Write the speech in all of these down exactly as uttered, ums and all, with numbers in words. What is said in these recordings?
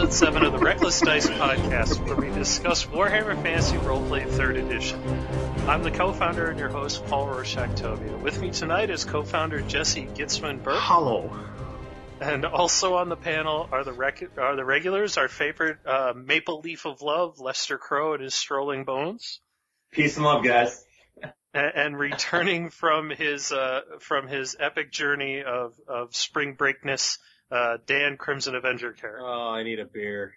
episode seven of the Reckless Dice podcast, where we discuss Warhammer Fantasy Roleplay third Edition. I'm the co-founder and your host, Paul Rorschach-Tovia. With me tonight is co-founder Jesse Gitzman-Burke. Hello. And also on the panel are the rec- are the regulars, our favorite uh, Maple Leaf of Love, Lester Crow and his Strolling Bones. Peace and love, guys. And, and returning from his uh, from his epic journey of, of spring breakness, uh, Dan Crimson Avenger Care. Oh, I need a beer.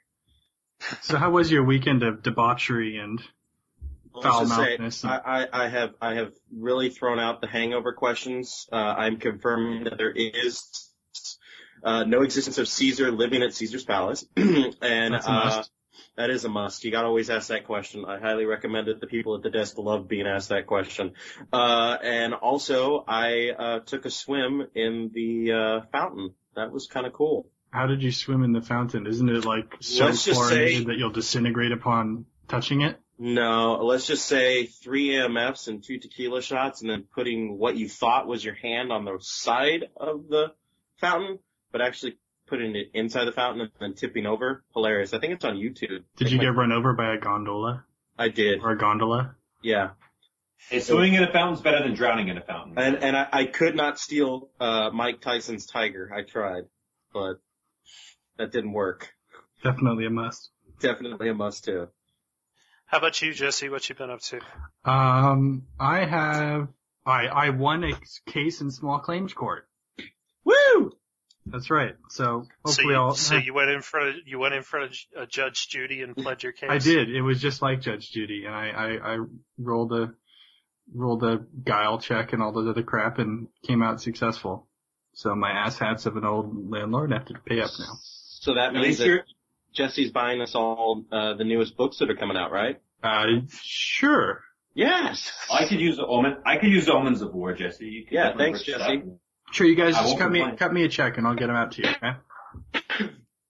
So how was your weekend of debauchery and foul mouthness? I, I, I have I have really thrown out the hangover questions. Uh, I'm confirming that there is uh, no existence of Caesar living at Caesar's Palace, and That's a uh, must. that is a must. You gotta always ask that question. I highly recommend it. The people at the desk love being asked that question. Uh, and also, I uh, took a swim in the uh, fountain. That was kind of cool. How did you swim in the fountain? Isn't it like so Let's just chlorinated say- that you'll disintegrate upon touching it? No, let's just say three A M Fs and two tequila shots, and then putting what you thought was your hand on the side of the fountain, but actually putting it inside the fountain and then tipping over. Hilarious. I think it's on YouTube. Did you Like, get run over by a gondola I did. or a gondola? Yeah. Hey, swimming in a fountain's better than drowning in a fountain. And and I, I could not steal uh Mike Tyson's tiger. I tried, but that didn't work. Definitely a must. Definitely a must too. How about you, Jesse? What you been up to? Um, I have I I won a case in small claims court. Woo! That's right. So So hopefully you, I'll. so you went in front of you went in front of uh, Judge Judy and pled your case. I did. It was just like Judge Judy, and I, I, I rolled a rolled a guile check and all the other crap, and came out successful. So my asshats of an old landlord have to pay up now. So that At means least that you're, Jesse's buying us all uh the newest books that are coming out, right? Uh, sure. Yes. I could use omen. I could use omens of war, Jesse. You could Yeah, definitely thanks, push Jesse. that. Sure, you guys I just won't cut me complain. cut me a check, and I'll get them out to you. Okay?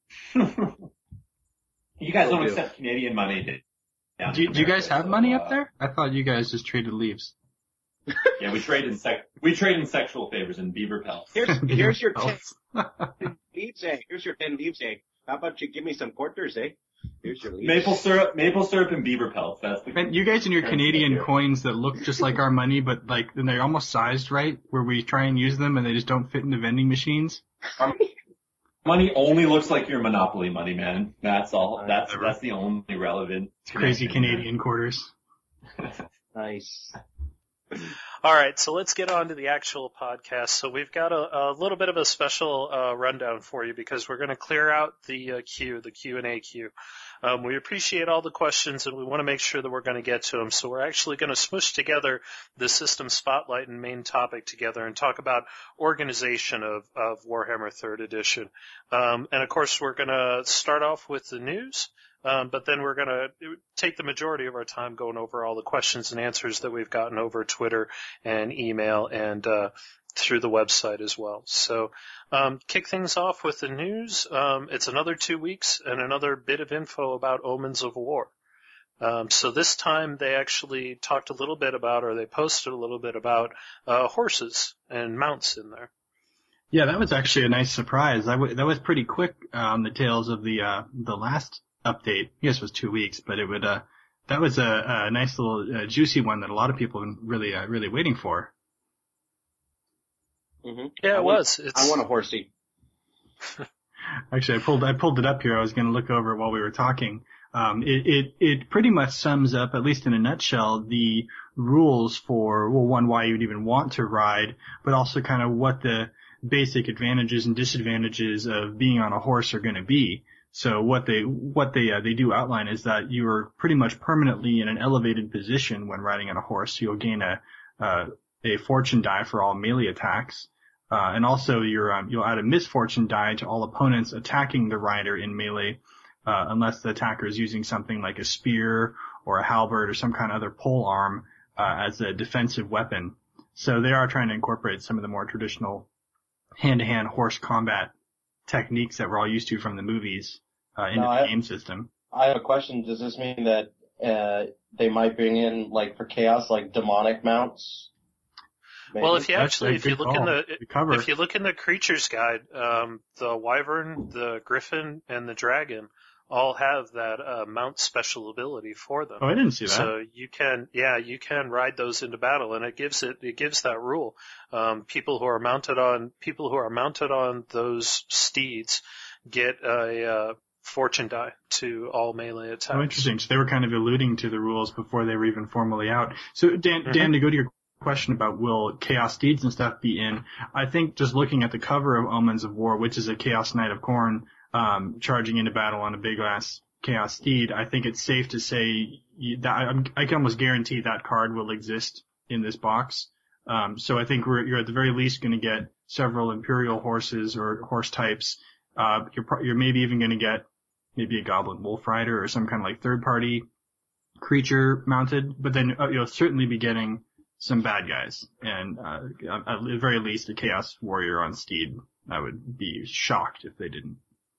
You guys Will don't do. accept Canadian money, do down Do, in do you guys America, have so, money uh, up there? I thought you guys just traded leaves. Yeah, we trade in sec. We trade in sexual favors and beaver pelts. Here's here's your ten Oh. leaves, eh? Here's your ten leaves, eh? How about you give me some quarters, eh? Here's your leaves. Maple syrup, maple syrup, and beaver pelts. That's the. And you guys and your Canadian Yeah. coins that look just like our money, but like then they're almost sized right, where we try and use them and they just don't fit into vending machines. Our money only looks like your Monopoly money, man. That's all. That's that's the only relevant. Crazy connection Canadian quarters. Nice. All right, so let's get on to the actual podcast. So we've got a, a little bit of a special uh, rundown for you because we're going to clear out the uh, queue, the Q and A queue. Um, we appreciate all the questions, and we want to make sure that we're going to get to them. So we're actually going to smush together the system spotlight and main topic together and talk about organization of, of Warhammer third Edition. Um, and, of course, we're going to start off with the news. Um, but then we're going to take the majority of our time going over all the questions and answers that we've gotten over Twitter and email and uh, through the website as well. So um, kick things off with the news. Um, it's another two weeks and another bit of info about Omens of War. Um, so this time they actually talked a little bit about, or they posted a little bit about uh, horses and mounts in there. Yeah, that was actually a nice surprise. I w- that was pretty quick on the tails of the uh, the last update. I guess it was two weeks, but it would uh that was a, a nice little uh, juicy one that a lot of people have been really uh, really waiting for. Mm-hmm. Yeah, I it want, was. It's, I want a horsey. Actually, I pulled I pulled it up here. I was going to look over it while we were talking. Um, it, it it pretty much sums up, at least in a nutshell, the rules for, well, one, why you'd even want to ride, but also kind of what the basic advantages and disadvantages of being on a horse are going to be. So what they what they uh, they do outline is that you are pretty much permanently in an elevated position when riding on a horse. You'll gain a uh, a fortune die for all melee attacks, uh, and also you're um, you'll add a misfortune die to all opponents attacking the rider in melee, uh, unless the attacker is using something like a spear or a halberd or some kind of other pole arm uh, as a defensive weapon. So they are trying to incorporate some of the more traditional hand-to-hand horse combat techniques that we're all used to from the movies uh, into No, the I- game system. I have a question. Does this mean that uh, they might bring in, like, for chaos, like demonic mounts? Maybe? well, if you That's actually, a if you good look in call. the, Good cover. if you look in the creatures guide, um, the wyvern, the griffin, and the dragon all have that uh, mount special ability for them. Oh, I didn't see that. So you can, yeah, you can ride those into battle, and it gives it, it gives that rule. Um, people who are mounted on, people who are mounted on those steeds get a uh, fortune die to all melee attacks. Oh, interesting. So they were kind of alluding to the rules before they were even formally out. So Dan, mm-hmm. Dan, to go to your question about will Chaos Steeds and stuff be in, I think just looking at the cover of Omens of War, which is a Chaos Knight of Khorne, um, charging into battle on a big ass Chaos Steed, I think it's safe to say that I, I can almost guarantee that card will exist in this box. Um, so I think we're, you're at the very least going to get several Imperial horses or horse types. Uh, you're, you're maybe even going to get maybe a Goblin Wolf Rider or some kind of like third party creature mounted, but then uh, you'll certainly be getting some bad guys, and uh, at the very least a Chaos Warrior on Steed. I would be shocked if they didn't.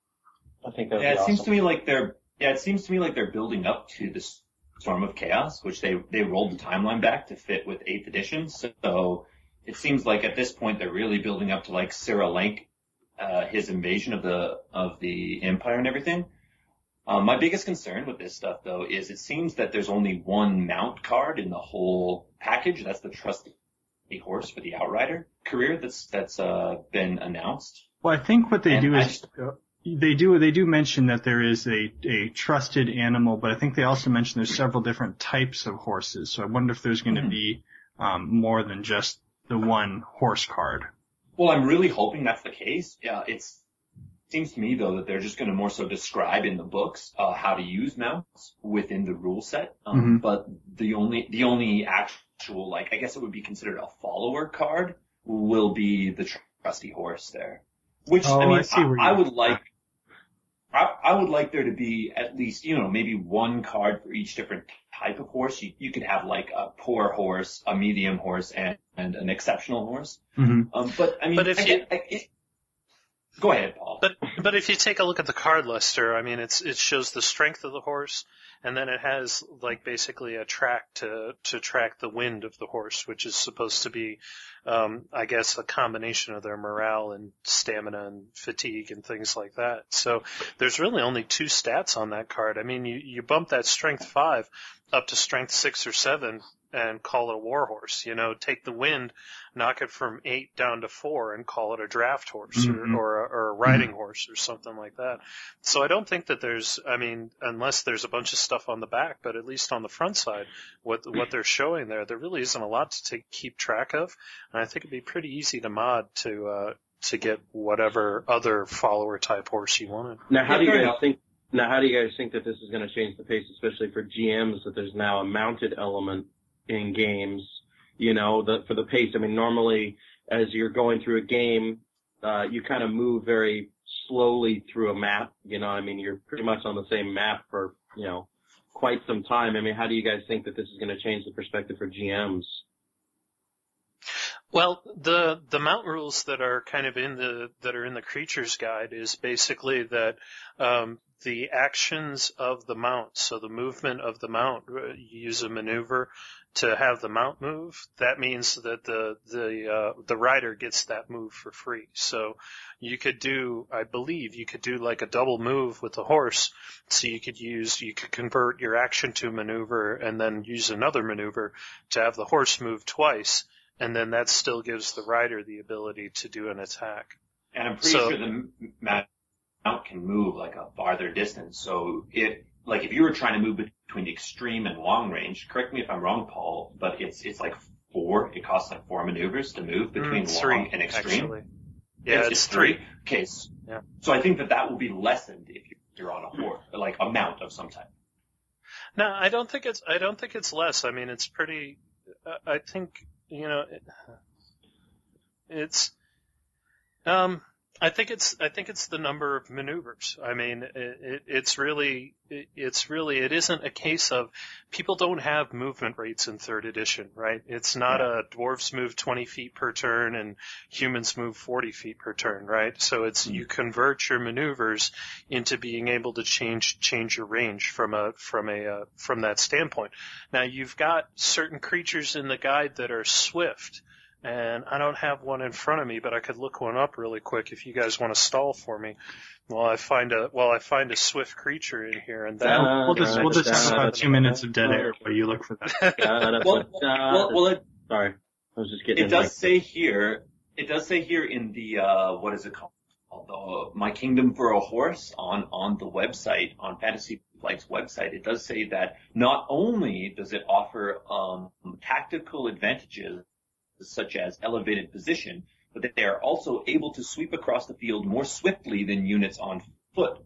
I think that would yeah, be it awesome. seems to me like they're yeah, it seems to me like they're building up to this Storm of Chaos, which they they rolled the timeline back to fit with eighth edition. So it seems like at this point they're really building up to like Cyril Lank, uh, his invasion of the of the Empire and everything. Um, my biggest concern with this stuff, though, is it seems that there's only one mount card in the whole package. That's the Trusty Horse for the Outrider career that's that's uh, been announced. Well, I think what they and do I is just, they do they do mention that there is a a trusted animal, but I think they also mention there's several different types of horses. So I wonder if there's going to mm-hmm. be um, more than just the one horse card. Well, I'm really hoping that's the case. Yeah, it's. Seems to me, though, that they're just going to more so describe in the books uh, how to use mounts within the rule set. Um, mm-hmm. But the only the only actual, like, I guess it would be considered a follower card will be the trusty horse there. Which, oh, I mean, I, see where I, I you're... would like, I, I would like there to be at least, you know, maybe one card for each different type of horse. You, you could have like a poor horse, a medium horse, and, and an exceptional horse. Mm-hmm. Um, but I mean, but if I, you... I, I, Go ahead, Paul. But but if you take a look at the card lister, I mean, it's it shows the strength of the horse, and then it has like basically a track to to track the wind of the horse, which is supposed to be, um, I guess, a combination of their morale and stamina and fatigue and things like that. So there's really only two stats on that card. I mean, you you bump that strength five up to strength six or seven and call it a war horse. You know, take the wind, knock it from eight down to four and call it a draft horse mm-hmm. or, or, a, or a riding mm-hmm. horse or something like that. So I don't think that there's, I mean, unless there's a bunch of stuff on the back, but at least on the front side, what what they're showing there, there really isn't a lot to take, keep track of. And I think it'd be pretty easy to mod to, uh, to get whatever other follower type horse you wanted. Now, how yeah, do you guys enough. think? Now, how do you guys think that this is going to change the pace, especially for G Ms, that there's now a mounted element in games, you know, the, for the pace? I mean, normally as you're going through a game, uh, you kind of move very slowly through a map, you know, I mean, you're pretty much on the same map for, you know, quite some time. I mean, how do you guys think that this is going to change the perspective for G Ms? Well, the the mount rules that are kind of in the that are in the creatures guide is basically that um, the actions of the mount, so the movement of the mount, you use a maneuver to have the mount move. That means that the the uh, the rider gets that move for free. So you could do, I believe, you could do like a double move with the horse. So you could use, you could convert your action to a maneuver and then use another maneuver to have the horse move twice. And then that still gives the rider the ability to do an attack. And I'm pretty So- sure the mount can move like a farther distance. So it, like if you were trying to move between extreme and long range, correct me if I'm wrong, Paul, but it's, it's like four, it costs like four maneuvers to move between Mm, long three, and extreme. actually. Yeah, it's, three. Okay. So, Yeah. so I think that that will be lessened if you're on a horse, like a mount of some type. No, I don't think it's, I don't think it's less. I mean, it's pretty, uh, I think, you know, it, it's, um, I think it's, I think it's the number of maneuvers. I mean, it, it, it's really, it, it's really, it isn't a case of people don't have movement rates in third edition, right? It's not Yeah. a dwarves move twenty feet per turn and humans move forty feet per turn, right? So it's, Mm. you convert your maneuvers into being able to change, change your range from a, from a, uh, from that standpoint. Now you've got certain creatures in the guide that are swift. and I don't have one in front of me, but I could look one up really quick if you guys want to stall for me while I find a while I find a swift creature in here. And then We'll, we'll just we'll just have about two minutes of dead air while you look for that. well, well, well, it, Sorry, I was just getting. It does say here. It does say here in the uh what is it called? The My Kingdom for a Horse on on the website, on Fantasy Flight's website. It does say that not only does it offer um tactical advantages such as elevated position, but that they are also able to sweep across the field more swiftly than units on foot.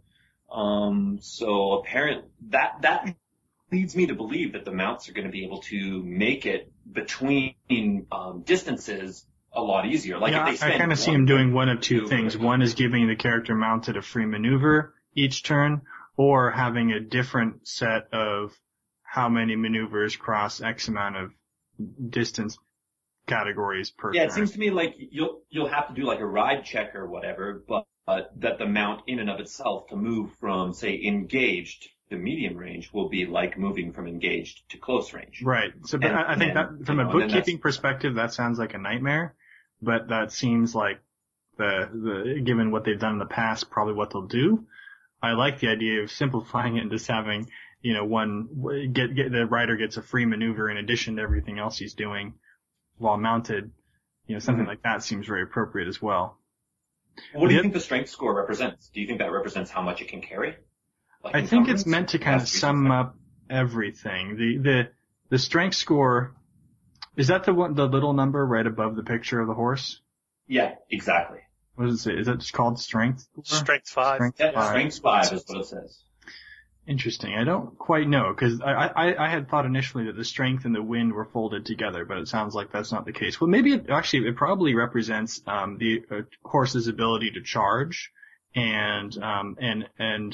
Um, so apparently that, that leads me to believe that the mounts are going to be able to make it between, um, distances a lot easier. Like yeah, if they spend I kind of see him doing one of two things. One is giving the character mounted a free maneuver each turn, or having a different set of how many maneuvers cross X amount of distance categories per Yeah, turn. it seems to me like you'll you'll have to do like a ride check or whatever, but uh, that the mount in and of itself to move from, say, engaged to medium range will be like moving from engaged to close range. Right. So, but And- I I think and, that from you a know, and then bookkeeping that's- perspective, that sounds like a nightmare. But that seems like the the given what they've done in the past, probably what they'll do. I like the idea of simplifying it and just having, you know, one get get the rider gets a free maneuver in addition to everything else he's doing while mounted. You know, something Mhm. like that seems very appropriate as well. What do you Yep. think the strength score represents? Do you think that represents how much it can carry? Like I think it's encumbrance? meant to kind of That's sum usually- up everything. The the the strength score, is that the one the little number right above the picture of the horse? Yeah, exactly. What does it say? Is that just called strength? Strength five. Strength Yeah, five. strength five is what it says. Interesting. I don't quite know because I, I I had thought initially that the strength and the wind were folded together, but it sounds like that's not the case. Well, maybe it actually it probably represents um, the uh, horse's ability to charge and um and and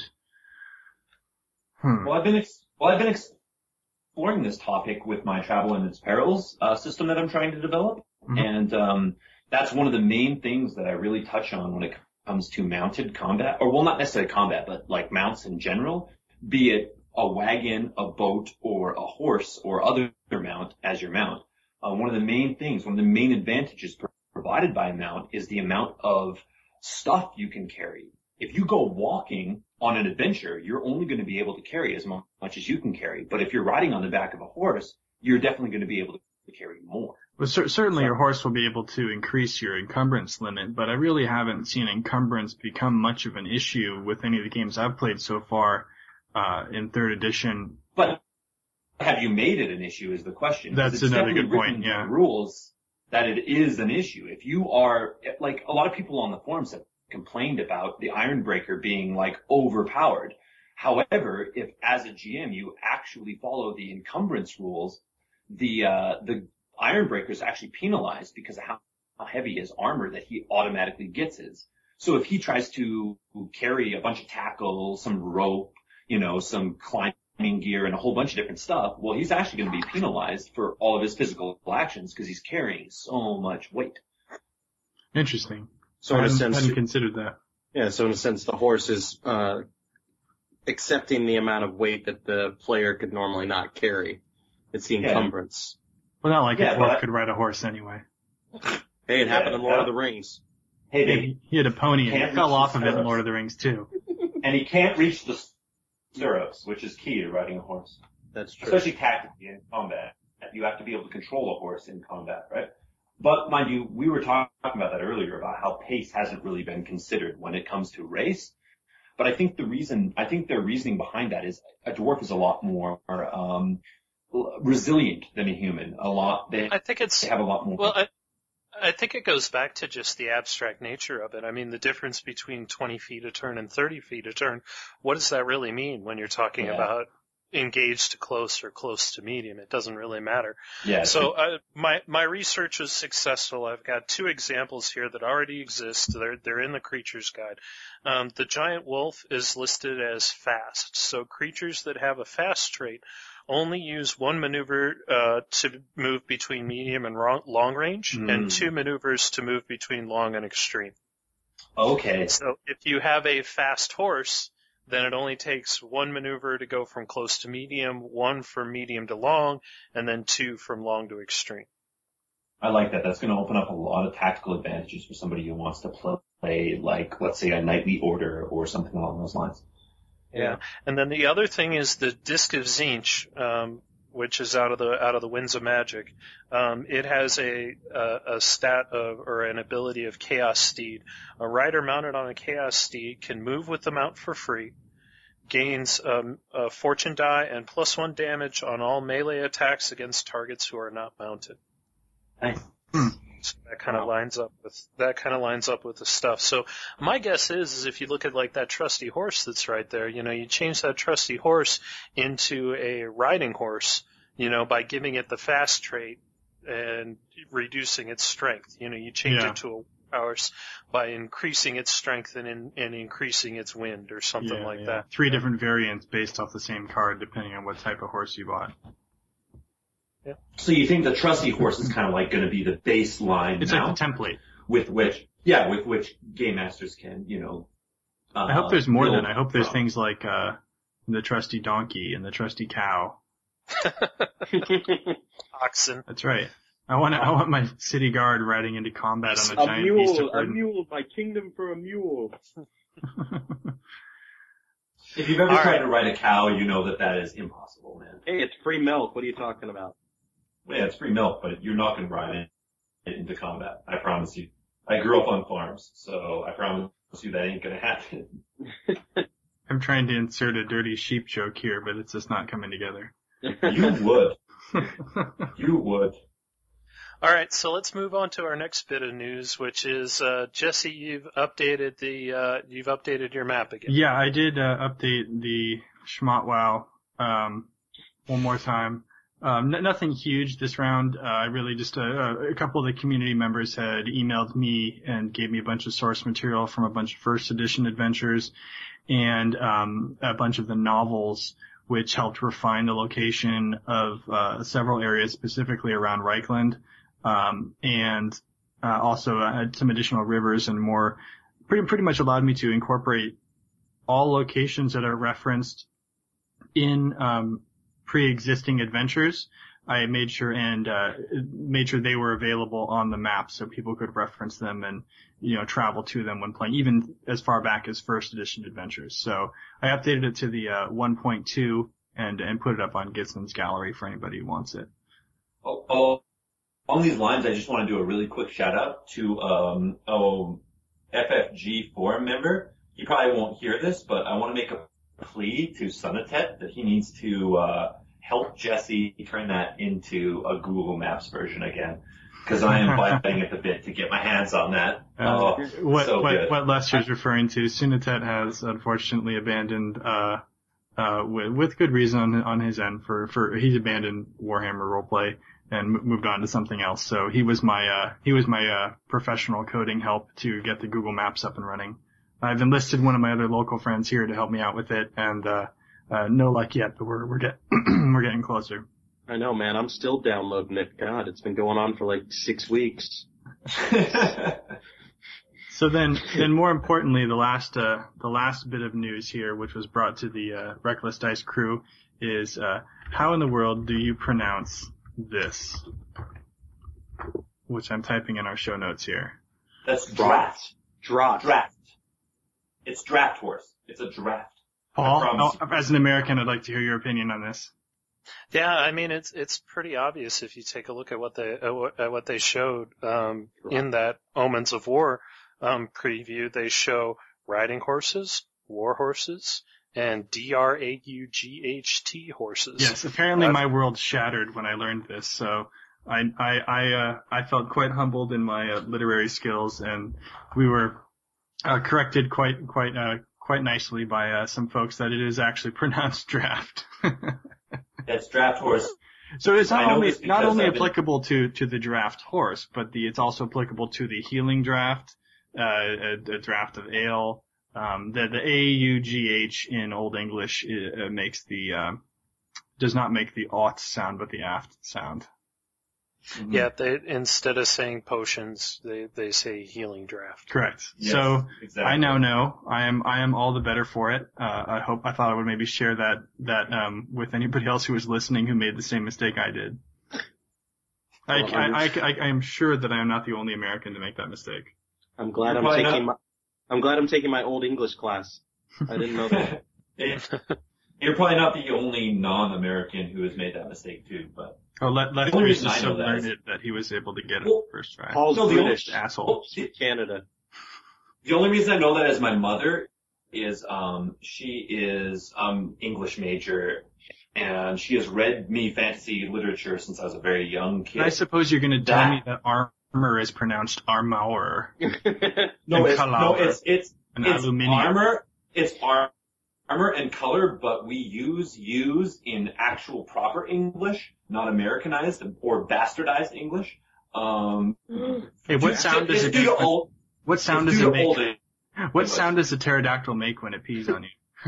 hmm. Well, I've been ex- well, I've been exploring this topic with my Travel and Its Perils uh, system that I'm trying to develop, Mhm. and um, that's one of the main things that I really touch on when it comes to mounted combat, or well, not necessarily combat, but like mounts in general, be it a wagon, a boat, or a horse, or other mount as your mount. Uh, one of the main things, one of the main advantages pro- provided by a mount is the amount of stuff you can carry. If you go walking on an adventure, you're only going to be able to carry as mu- much as you can carry. But if you're riding on the back of a horse, you're definitely going to be able to carry more. Well, cer- certainly your horse will be able to increase your encumbrance limit, but I really haven't seen encumbrance become much of an issue with any of the games I've played so far uh, in third edition. But have you made it an issue is the question. 'Cause That's it's another definitely good point, written into yeah. the rules that it is an issue. If you are, like, a lot of people on the forums have complained about the Ironbreaker being, like, overpowered. However, if as a G M you actually follow the encumbrance rules, the, uh, the Ironbreaker is actually penalized because of how, how heavy his armor that he automatically gets is. So if he tries to carry a bunch of tackle, some rope, you know, some climbing gear and a whole bunch of different stuff, well, he's actually going to be penalized for all of his physical actions because he's carrying so much weight. Interesting. So I in a hadn't, sense, hadn't considered that. yeah. So in a sense, the horse is uh, accepting the amount of weight that the player could normally not carry. It's the Yeah. encumbrance. Well, not like Yeah, a dwarf but- could ride a horse anyway. Hey, it happened Yeah, in Lord yeah. of the Rings. Hey, they, He, he had a pony and Can't he fell reach off the of it in stirrups. Lord of the Rings too. and he can't reach the stirrups, which is key to riding a horse, That's true. especially tactically in combat. You have to be able to control a horse in combat, right? But mind you, we were talking about that earlier about how pace hasn't really been considered when it comes to race. But I think the reason, I think their reasoning behind that is a dwarf is a lot more, um, resilient than a human. A lot, they, I think it's they have a lot more. well. I, I think it goes back to just the abstract nature of it. I mean, the difference between twenty feet a turn and thirty feet a turn. What does that really mean when you're talking Yeah. about engaged to close or close to medium? It doesn't really matter. yeah. So uh, my my research was successful. I've got two examples here that already exist. They're they're in the creatures guide. Um, the giant wolf is listed as fast. So creatures that have a fast trait only use one maneuver uh, to move between medium and ro- long range, Mm. and two maneuvers to move between long and extreme. Okay. So if you have a fast horse, then it only takes one maneuver to go from close to medium, one from medium to long, and then two from long to extreme. I like that. That's going to open up a lot of tactical advantages for somebody who wants to play, like, let's say, a knightly order or something along those lines. Yeah. And then the other thing is the Disc of Tzeentch, um, which is out of the out of the Winds of Magic. Um, it has a, a a stat of or an ability of Chaos Steed. A rider mounted on a Chaos Steed can move with the mount for free, gains um, a fortune die and plus one damage on all melee attacks against targets who are not mounted. Nice. So that kind of lines up with that kind of lines up with the stuff. So my guess is, is if you look at like that trusty horse that's right there, you know, you change that trusty horse into a riding horse, you know, by giving it the fast trait and reducing its strength. You know, you change Yeah. it to a horse by increasing its strength and in, and increasing its wind or something Yeah, like yeah. that. Three different variants based off the same card, depending on what type of horse you bought. So you think the trusty horse is kind of like going to be the baseline It's mount like the template. with which, yeah, with which game masters can, you know. Uh, I hope there's more build than. I hope there's from. things like uh the trusty donkey and the trusty cow. Oxen. That's right. I want I want my city guard riding into combat on a, A giant beast mule, of a burden. mule, my kingdom for a mule. If you've ever All tried right. to ride a cow, you know that that is impossible, man. Hey, it's free milk. What are you talking about? Yeah, it's free milk, but you're not going to ride it into combat. I promise you. I grew up on farms, so I promise you that ain't going to happen. I'm trying to insert a dirty sheep joke here, but it's just not coming together. You would. You would. All right, so let's move on to our next bit of news, which is uh, Jesse. You've updated the uh, you've updated your map again. Yeah, I did uh, update the Schmottwow um, one more time. Um, n- nothing huge this round. Uh, I really just, uh, a couple of the community members had emailed me and gave me a bunch of source material from a bunch of first edition adventures and um, a bunch of the novels, which helped refine the location of uh, several areas, specifically around Reichland, um, and uh, also uh, some additional rivers and more. Pretty, pretty much allowed me to incorporate all locations that are referenced in um, pre-existing adventures. I made sure and uh, made sure they were available on the map so people could reference them and, you know, travel to them when playing, even as far back as first edition adventures. So I updated it to the uh, one point two and and put it up on Gitson's gallery for anybody who wants it. Oh, oh, on these lines, I just want to do a really quick shout out to um, oh, F F G forum member. He probably won't hear this, but I want to make a plea to Sunatet that he needs to uh, help Jesse turn that into a Google Maps version again, because I am biting at the bit to get my hands on that. Uh, Oh, what so what good. what Lester's referring to, Sunatet has unfortunately abandoned, uh, uh, with, with good reason on, on his end for, for, he's abandoned Warhammer roleplay and m- moved on to something else. So he was my, uh, he was my, uh, professional coding help to get the Google Maps up and running. I've enlisted one of my other local friends here to help me out with it, and, uh, uh, no luck yet, but we're, we're get, we're getting closer. I know, man. I'm still downloading it. God, it's been going on for like six weeks. So then, then more importantly, the last, uh, the last bit of news here, which was brought to the, uh, Reckless Dice crew is, uh, how in the world do you pronounce this? Which I'm typing in our show notes here. That's draft. Draft. Draft. It's draft horse. It's a draft. I Paul, promise oh, as an American, I'd like to hear your opinion on this. Yeah, I mean it's it's pretty obvious if you take a look at what they at what, at what they showed um, in that Omens of War um, preview. They show riding horses, war horses, and D R A U G H T horses. Yes, apparently I've- my world shattered when I learned this, so I I I uh, I felt quite humbled in my uh, literary skills, and we were uh, corrected quite quite uh, quite nicely by uh, some folks that it is actually pronounced draft. That's draft horse. So it's I not know only this not because only I've been- applicable to to the draft horse, but the it's also applicable to the healing draft, uh, a, a draft of ale. Um, the the A U G H in Old English uh, makes the uh, does not make the ought sound, but the aft sound. Yeah, they instead of saying potions, they they say healing draft. Correct. Yes, So exactly. I now know I am I am all the better for it. Uh, I hope I thought I would maybe share that that um with anybody else who was listening who made the same mistake I did. I, I, I, I, I am sure that I am not the only American to make that mistake. I'm glad You're I'm probably taking not- my, I'm glad I'm taking my old English class. I didn't know that. You're probably not the only non-American who has made that mistake too, but. Oh, let, Lester only is reason just I so know that is- learned that he was able to get it Well, first try. Paul's No, the only- British, Asshole. from Canada. The only reason I know that is my mother is, um, she is, um, English major, and she has read me fantasy literature since I was a very young kid. I suppose you're going to tell That- me that armor is pronounced armor. No, and it's, color. no, it's, it's, And it's aluminium. armor, it's ar- armor and color, but we use, use in actual proper English, not Americanized or bastardized English. Um, Hey, what it's- sound does it's it due to make? when- old, What sound it's does due it to make? old What English. sound does a pterodactyl make when it pees on you?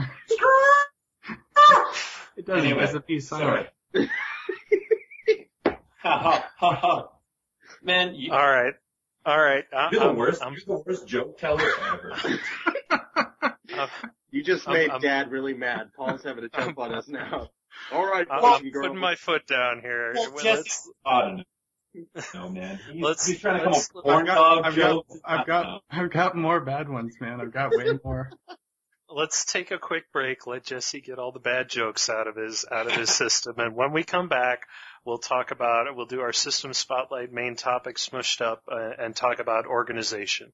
It doesn't. Anyway, It's a pee silent. sorry. Ha ha ha ha. Man, you, All right. All right. I, you're the I'm, worst, I'm, you're the worst joke teller ever. I'm, You just I'm- made I'm- Dad really mad. Paul's having to jump on us now. All right, I'm, boys I'm and girls. putting my foot down here. Well, Well, Jesse, let's- I don't know. No, man. He's, Let's- he's trying to come let's- up with corn I've got, dog I've got, jokes. I've got, I've got more bad ones, man. I've got way more. Let's take a quick break. Let Jesse get all the bad jokes out of his out of his system, and when we come back, we'll talk about it. We'll do our system spotlight main topic smushed up, uh, and talk about organization.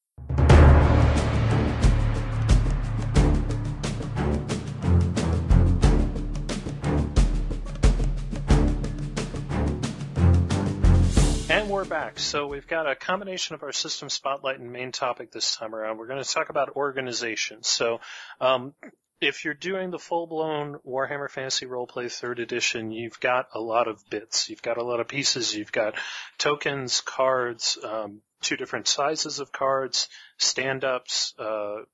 And we're back. So we've got a combination of our system spotlight and main topic this time around. We're going to talk about organization. So um, if you're doing the full-blown Warhammer Fantasy Roleplay third Edition, you've got a lot of bits. You've got a lot of pieces. You've got tokens, cards, um, two different sizes of cards, stand-ups, uh,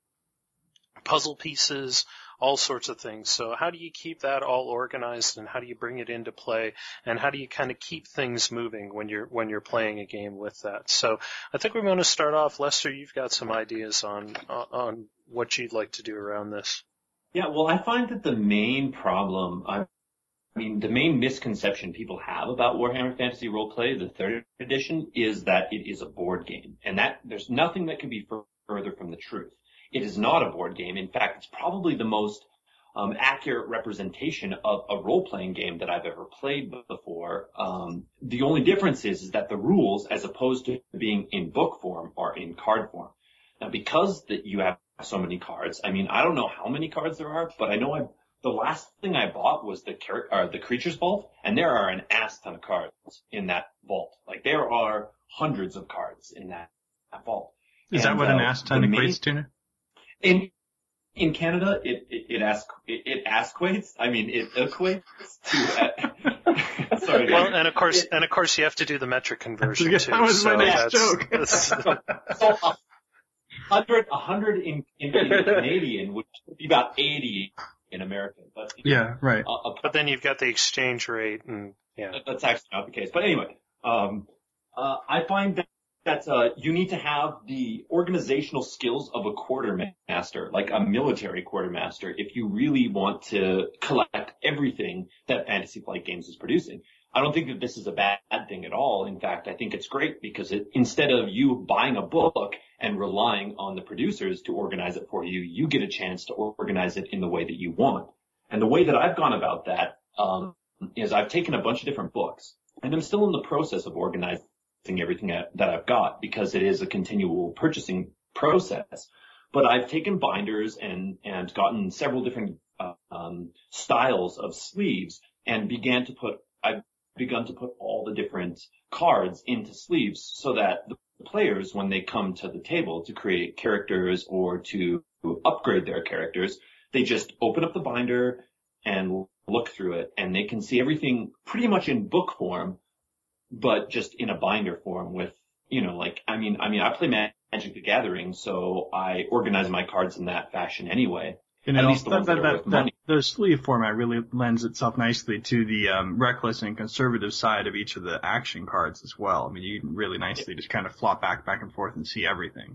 puzzle pieces, all sorts of things. So how do you keep that all organized, and how do you bring it into play, and how do you kind of keep things moving when you're when you're playing a game with that? So I think we're going to start off. Lester, you've got some ideas on on what you'd like to do around this. Yeah, well, I find that the main problem, I mean, the main misconception people have about Warhammer Fantasy Roleplay, the third edition, is that it is a board game. And that there's nothing that can be further from the truth. It is not a board game. In fact, it's probably the most um, accurate representation of a role-playing game that I've ever played before. Um, the only difference is, is that the rules, as opposed to being in book form, are in card form. Now, because that you have so many cards, I mean, I don't know how many cards there are, but I know I the last thing I bought was the char- uh, the Creatures Vault, and there are an ass ton of cards in that vault. Like, there are hundreds of cards in that, that vault. Is And, that what an uh, ass ton the main- equates to? In in Canada, it it, it asks it, it asquates. I mean, it equates to. Uh, sorry. Well, and of course, It- and of course, you have to do the metric conversion That too. was my so next that's, joke. that's- So a hundred a hundred in, in, in Canadian would be about eighty in American. But Yeah, right. a, a but then you've got the exchange rate, and yeah. That's actually not the case. But anyway, um, uh, I find that, that uh, you need to have the organizational skills of a quartermaster, like a military quartermaster, if you really want to collect everything that Fantasy Flight Games is producing. I don't think that this is a bad thing at all. In fact, I think it's great because it, instead of you buying a book and relying on the producers to organize it for you, you get a chance to organize it in the way that you want. And the way that I've gone about that um, is I've taken a bunch of different books, and I'm still in the process of organizing everything that I've got because it is a continual purchasing process. But I've taken binders and and gotten several different uh, um, styles of sleeves and began to put I've begun to put all the different cards into sleeves so that the players, when they come to the table to create characters or to upgrade their characters, they just open up the binder and look through it, and they can see everything pretty much in book form, but just in a binder form with, you know, like, I mean, I mean, I play Magic the Gathering, so I organize my cards in that fashion anyway. You At know, least the that, ones that that, are that, worth that, money. the sleeve format really lends itself nicely to the um, reckless and conservative side of each of the action cards as well. I mean, you can really nicely just kind of flop back, back and forth and see everything.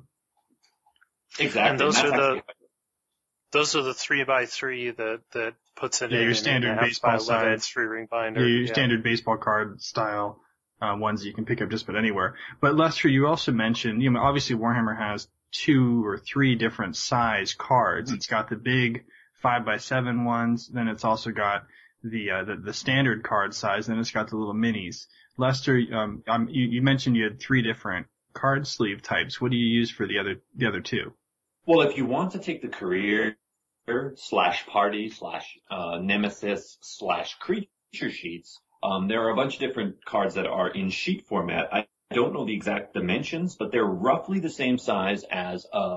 Exactly. And those that's are the actually- those are the three by three that that puts it Yeah, in your in standard a half baseball by eleven size. three ring Yeah, binder. your Yeah. standard baseball card style. uh, ones that you can pick up just about anywhere. But Lester, you also mentioned, you know, obviously Warhammer has two or three different size cards. It's got the big five by seven ones, then it's also got the uh, the, the standard card size, then it's got the little minis. Lester, um, um you, you mentioned you had three different card sleeve types. What do you use for the other the other two? Well, if you want to take the career slash party slash uh, nemesis slash creature sheets, um, there are a bunch of different cards that are in sheet format. I don't know the exact dimensions, but they're roughly the same size as a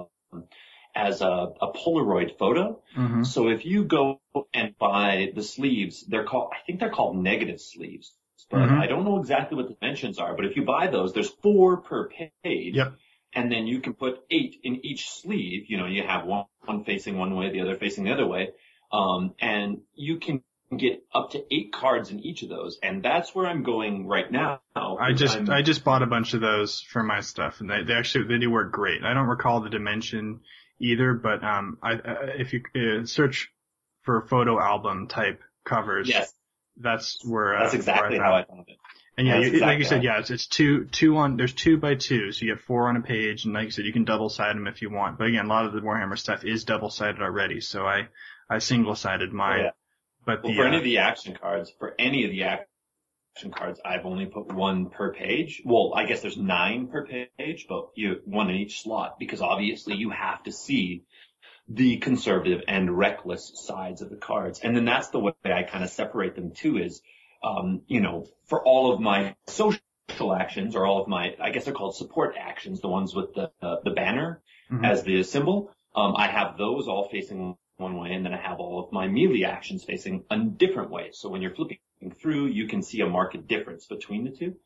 as a, a Polaroid photo. Mm-hmm. So if you go and buy the sleeves, they're called I think they're called negative sleeves, but mm-hmm. I don't know exactly what the dimensions are. But if you buy those, there's four per page. Yep. And then you can put eight in each sleeve. You know, you have one, one facing one way, the other facing the other way. Um, and you can get up to eight cards in each of those. And that's where I'm going right now. I just, I'm, I just bought a bunch of those for my stuff, and they, they actually, they do work great. I don't recall the dimension either, but, um, I, uh, if you uh, search for photo album type covers. Yes. That's where, uh, that's exactly where I how I found it. And yeah, you, exactly like you said, yeah, it's, it's two, two on, there's two by two, so you get four on a page, and like you said, you can double-side them if you want. But again, a lot of the Warhammer stuff is double-sided already, so I, I single-sided mine. Oh, yeah. But well, the, for uh, any of the action cards, for any of the action cards, I've only put one per page. Well, I guess there's nine per page, but you, one in each slot, because obviously you have to see the conservative and reckless sides of the cards. And then that's the way I kind of separate them too is, Um, you know, for all of my social actions or all of my, I guess they're called support actions, the ones with the, uh, the banner mm-hmm. as the symbol, um, I have those all facing one way, and then I have all of my melee actions facing a different way. So when you're flipping through, you can see a marked difference between the two.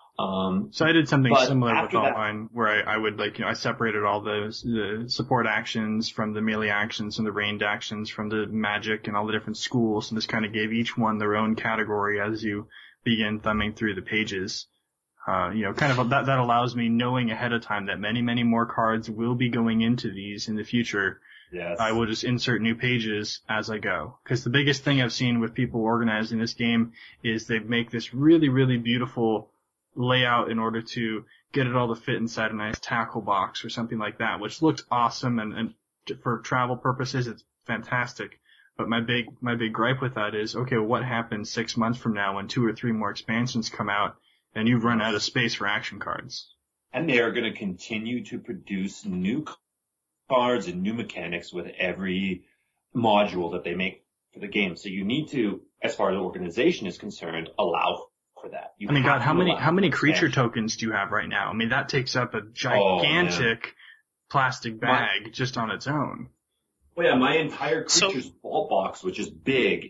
Um, so I did something similar with all that, mine where I, I would like, you know, I separated all the, the support actions from the melee actions and the ranged actions from the magic and all the different schools, and just kind of gave each one their own category as you begin thumbing through the pages. Uh, you know, kind of that, that allows me knowing ahead of time that many, many more cards will be going into these in the future. Yes. I will just insert new pages as I go. Because the biggest thing I've seen with people organizing this game is they make this really, really beautiful layout in order to get it all to fit inside a nice tackle box or something like that, which looks awesome, and, and for travel purposes, it's fantastic. But my big, my big gripe with that is, okay, what happens six months from now when two or three more expansions come out and you've run out of space for action cards? And they are going to continue to produce new cards and new mechanics with every module that they make for the game. So you need to, as far as organization is concerned, allow for that. You I mean, God, how many, how many creature expansion. tokens do you have right now? I mean, that takes up a gigantic oh, plastic bag my, just on its own. Well, yeah, my entire creature's so, vault box, which is big,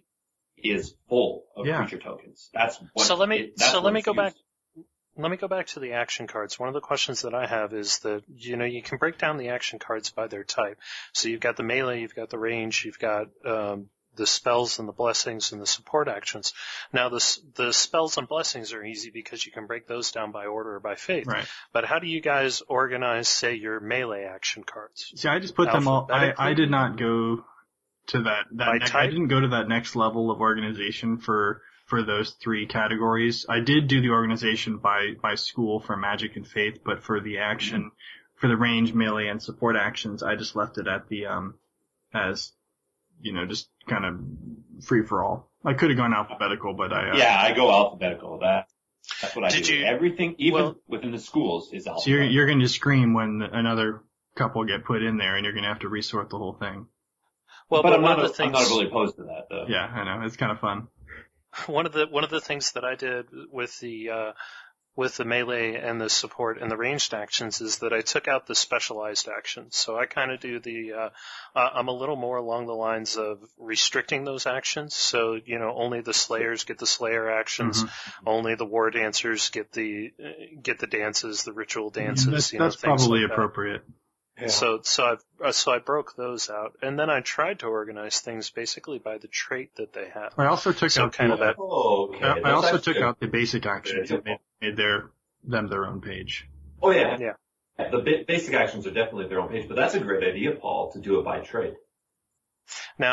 is full of yeah. creature tokens. That's what. So let me, it, that's so let me go used. back. Let me go back to the action cards. One of the questions that I have is that, you know, you can break down the action cards by their type. So you've got the melee, you've got the range, you've got, um, the spells and the blessings and the support actions. Now the, the spells and blessings are easy because you can break those down by order or by faith. Right. But how do you guys organize, say, your melee action cards? See, I just put them all, I, I did not go to that, that by next, type? I didn't go to that next level of organization for, for those three categories. I did do the organization by, by school for magic and faith, but for the action, mm-hmm. for the range, melee, and support actions, I just left it at the, um, as, you know, just kind of free for all. I could have gone alphabetical, but I, uh, yeah, I go alphabetical. That, that's what I Did do. you, Everything, even well, within the schools, is alphabetical. So you're, you're going to scream when another couple get put in there, and you're going to have to resort the whole thing. Well, but, but I'm, one not, of the things, I'm not really opposed to that, though. Yeah, I know. It's kind of fun. One of the one of the things that I did with the uh, with the melee and the support and the ranged actions is that I took out the specialized actions. So I kind of do the uh, uh, I'm a little more along the lines of restricting those actions. So you know, only the slayers get the slayer actions, mm-hmm. only the war dancers get the uh, get the dances, the ritual dances. Yeah, that's you know, that's things probably like appropriate. That. Yeah. So, so I, so I broke those out, and then I tried to organize things basically by the trait that they have. I also took so out kind the, of that. Oh, okay. I, I also took good. out the basic actions and made, made their them their own page. Oh yeah, yeah. The ba- basic actions are definitely their own page, but that's a great idea, Paul, to do it by trait. Now,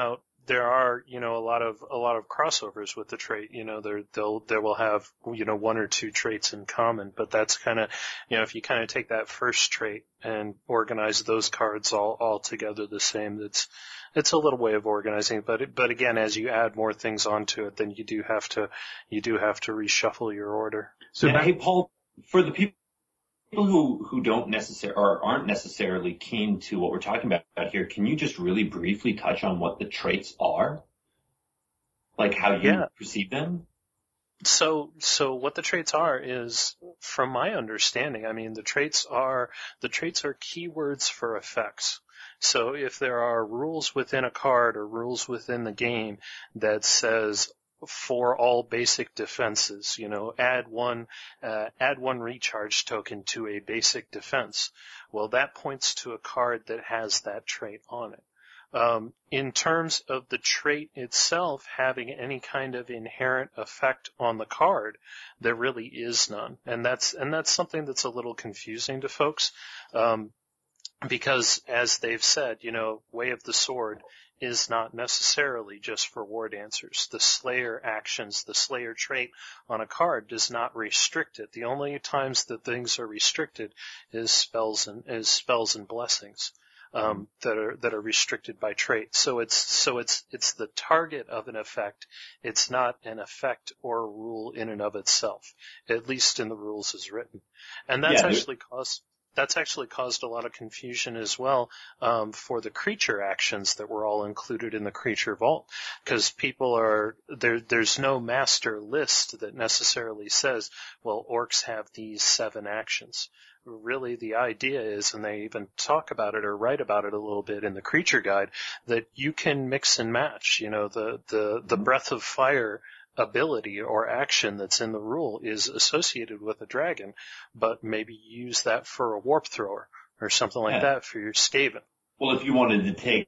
there are, you know, a lot of, a lot of crossovers with the trait. You know, there, they'll, they will have, you know, one or two traits in common, but that's kind of, you know, if you kind of take that first trait and organize those cards all, all together the same, that's, it's a little way of organizing, but, it, but again, as you add more things onto it, then you do have to, you do have to reshuffle your order. So, yeah, hey, Paul, for the people who, who don't necessarily, or aren't necessarily keen to what we're talking about here, can you just really briefly touch on what the traits are? Like how you yeah. perceive them? So, so what the traits are is, from my understanding, I mean, the traits are, the traits are keywords for effects. So if there are rules within a card or rules within the game that says, for all basic defenses, you know, add one, uh, add one recharge token to a basic defense. Well, that points to a card that has that trait on it. Um, in terms of the trait itself having any kind of inherent effect on the card, there really is none. And that's, and that's something that's a little confusing to folks. Um, because as they've said, you know, Way of the Sword is not necessarily just for War Dancers. The Slayer actions, the Slayer trait on a card does not restrict it. The only times that things are restricted is spells and is spells and blessings um, that are that are restricted by trait. So it's so it's it's the target of an effect. It's not an effect or a rule in and of itself, at least in the rules as written. And that's yeah, actually caused. That's actually caused a lot of confusion as well um, for the creature actions that were all included in the Creature Vault, because people are there. There's no master list that necessarily says, well, orcs have these seven actions. Really, the idea is, and they even talk about it or write about it a little bit in the Creature Guide, that you can mix and match. You know, the the the Breath of Fire ability or action that's in the rule is associated with a dragon, but maybe use that for a warp thrower or something like yeah. that for your Skaven. Well, if you wanted to take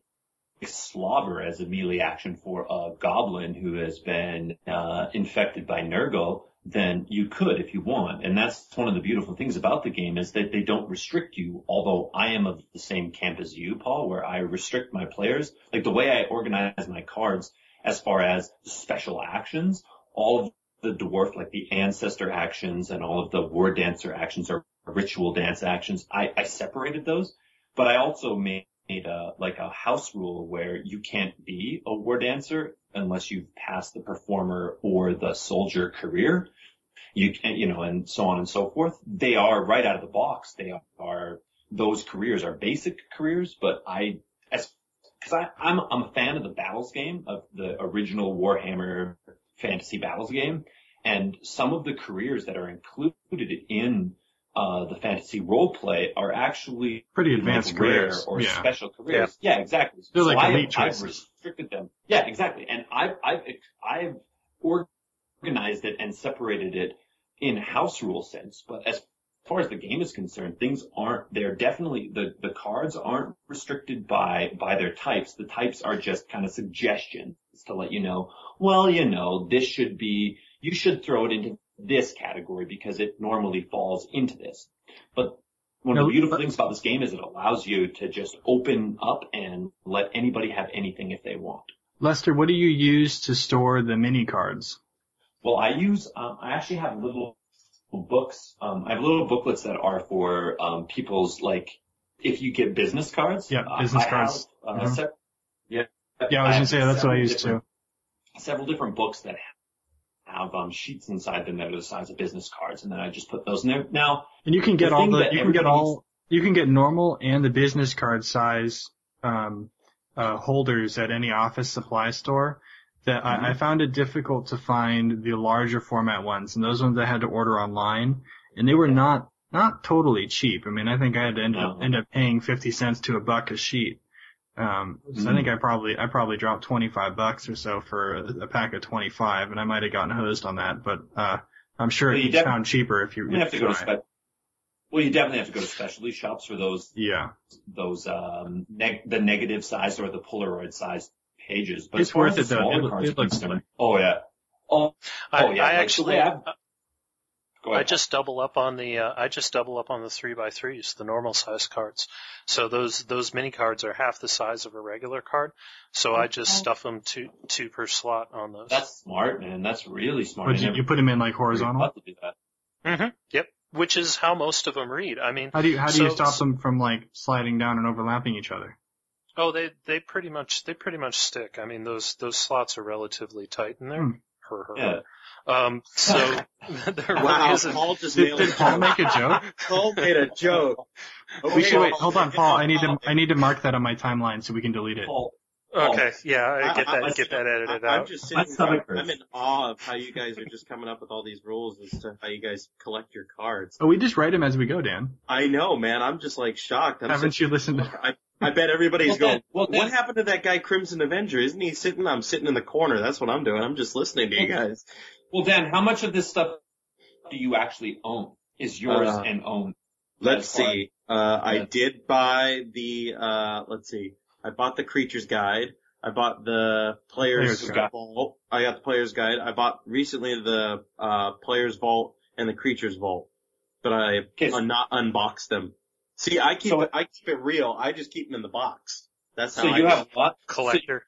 Slobber as a melee action for a goblin who has been uh, infected by Nurgle, then you could if you want. And that's one of the beautiful things about the game is that they don't restrict you, although I am of the same camp as you, Paul, where I restrict my players. Like the way I organize my cards as far as special actions, all of the dwarf, like the ancestor actions and all of the war dancer actions or ritual dance actions, I, I separated those, but I also made a, like a house rule where you can't be a war dancer unless you've passed the performer or the soldier career. You can, you know, and so on and so forth. They are right out of the box. They are, those careers are basic careers, but I, as Because I'm, I'm a fan of the Battles game, of the original Warhammer Fantasy Battles game, and some of the careers that are included in uh the fantasy roleplay are actually pretty advanced like careers rare or yeah. special careers. Yeah, yeah exactly. They're so like I, elite I've restricted them. Yeah, exactly. And I've I've I've organized it and separated it in house rule sense, but as As far as the game is concerned, things aren't, they're definitely, the, the cards aren't restricted by, by their types. The types are just kind of suggestions to let you know, well, you know, this should be, you should throw it into this category because it normally falls into this. But one of the beautiful things about this game is it allows you to just open up and let anybody have anything if they want. Lester, what do you use to store the mini cards? Well, I use, um, I actually have little books. Um, I have little booklets that are for um, people's, like, if you get business cards. Yeah, business uh, cards. Have, uh, mm-hmm. se- yeah, yeah, I was going to say, that's what I use too. Several different books that have um, sheets inside them that are the size of business cards, and then I just put those in there. Now, and you can get the all the, you can get all, you can get normal and the business card size um, uh, holders at any office supply store. That mm-hmm. I, I found it difficult to find the larger format ones, and those ones I had to order online, and they were not not totally cheap. I mean, I think I had to end up end up paying fifty cents to a buck a sheet. Um, so mm-hmm. I think I probably I probably dropped twenty-five bucks or so for a, a pack of twenty-five, and I might have gotten hosed on that, but uh, I'm sure well, it's found cheaper if you. You have to go to spe- Well, you definitely have to go to specialty shops for those. Yeah. Those um neg- the negative size or the Polaroid size pages, but it's as far worth as it the though. smaller It, cards it looks concerned, oh yeah, oh, I, oh yeah. I like actually, uh, Go ahead. I just double up on the uh, I just double up on the three by threes, the normal size cards. So those those mini cards are half the size of a regular card. So I just stuff them two two per slot on those. That's smart, man. That's really smart. But you, you put them in like horizontal. To do that. Mm-hmm. Yep. Which is how most of them read. I mean, how do you how do so, you stop them from like sliding down and overlapping each other? Oh, they they pretty much they pretty much stick. I mean, those those slots are relatively tight in there. Hmm. Her, her, Yeah. Um, so there Wow, really isn't. Paul just Did, nailed did it. Paul make a joke? Paul made a joke. We should wait. Paul, Hold on, get Paul. off I need to Paul. I need to mark that on my timeline so we can delete it. Paul, Okay, yeah, I get I- that I- get that edited I, I'm out. just sitting That's how it I'm works. in awe of how you guys are just coming up with all these rules as to how you guys collect your cards. Oh, we just write them as we go, Dan. I know, man. I'm just like shocked. I'm Haven't sitting- you listened to? I, I bet everybody's Well, going, then- well, then- what happened to that guy Crimson Avenger? Isn't he sitting? I'm sitting in the corner. That's what I'm doing. I'm just listening to you guys. Well, Dan, how much of this stuff do you actually own? Is yours Uh, and own? Let's That's fine. see. Uh, I Yeah. did buy the, uh, let's see. I bought the Creature's Guide. I bought the Player's, Player's Guide. Vault. I got the Player's Guide. I bought recently the, uh, Player's Vault and the Creature's Vault. But I Okay, so- uh, not unboxed them. See, I keep So- it, I keep it real. I just keep them in the box. That's how So I you do have it. what? Collector.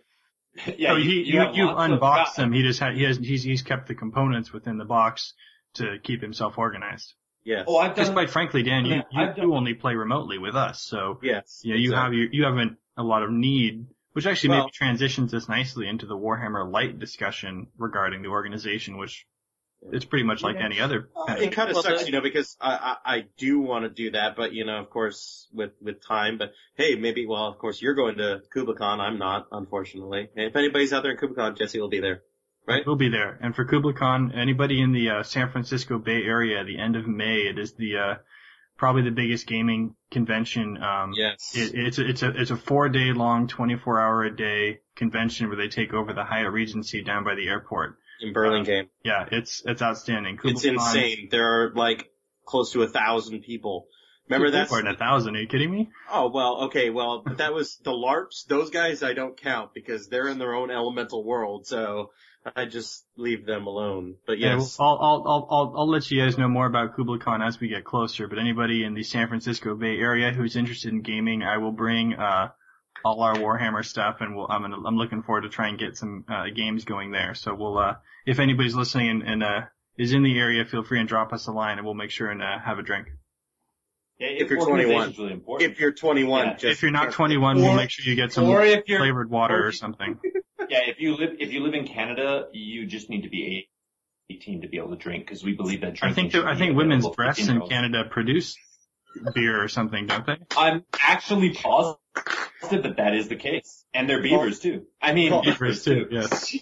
Yeah, So he, you, have you lots of unboxed guys. them. He just had, he has, he's, he's kept the components within the box to keep himself organized. Yes. Oh, I've Because done. quite frankly, Dan, you, Yeah, you, I've done- you only play remotely with us, so yes. yeah, you exactly. have your, you haven't a lot of need, which actually Well- maybe transitions us nicely into the Warhammer Light discussion regarding the organization, which it's pretty much like Yeah. any other. Uh, it kind of Well, sucks, the- you know, because I, I, I do want to do that, but you know, of course, with, with time, but hey, maybe, well, of course, you're going to KublaCon. I'm not, unfortunately. And if anybody's out there in KublaCon, Jesse will be there. Right? We'll be there. And for KublaCon, anybody in the uh, San Francisco Bay Area at the end of May, it is the uh, probably the biggest gaming convention. Um, Yes. it, it's a, it's a it's a four day long, twenty-four hour a day convention where they take over the Hyatt Regency down by the airport. In Burlingame. Yeah, it's it's outstanding. It's KublaCon- insane. There are like close to a thousand people. Remember that's, More than a thousand. Are you kidding me? oh, well, okay, well, but that was the LARPs. Those guys I don't count because they're in their own elemental world, so I just leave them alone. But Yeah, yes. well, I'll, I'll, I'll, I'll, I'll let you guys know more about KublaCon as we get closer, but anybody in the San Francisco Bay Area who's interested in gaming, I will bring, uh, all our Warhammer stuff and we'll, I'm gonna, I'm looking forward to try and get some, uh, games going there. So we'll, uh, if anybody's listening and, and, uh, is in the area, feel free and drop us a line and we'll make sure and, uh, have a drink. Yeah, If you're organization's twenty-one. really important. If you're twenty-one, Yeah. just If you're not twenty-one, we'll Or- make sure you get some or if you're- flavored water or or if- something. Yeah, if you live if you live in Canada, you just need to be eighteen to be able to drink because we believe that I drinking. think, there, should I be think women's available for breasts in eighteen-year-olds. Canada produce beer or something, don't they? I'm actually positive that that is the case, and they're beavers too. I mean, Beavers too, yes.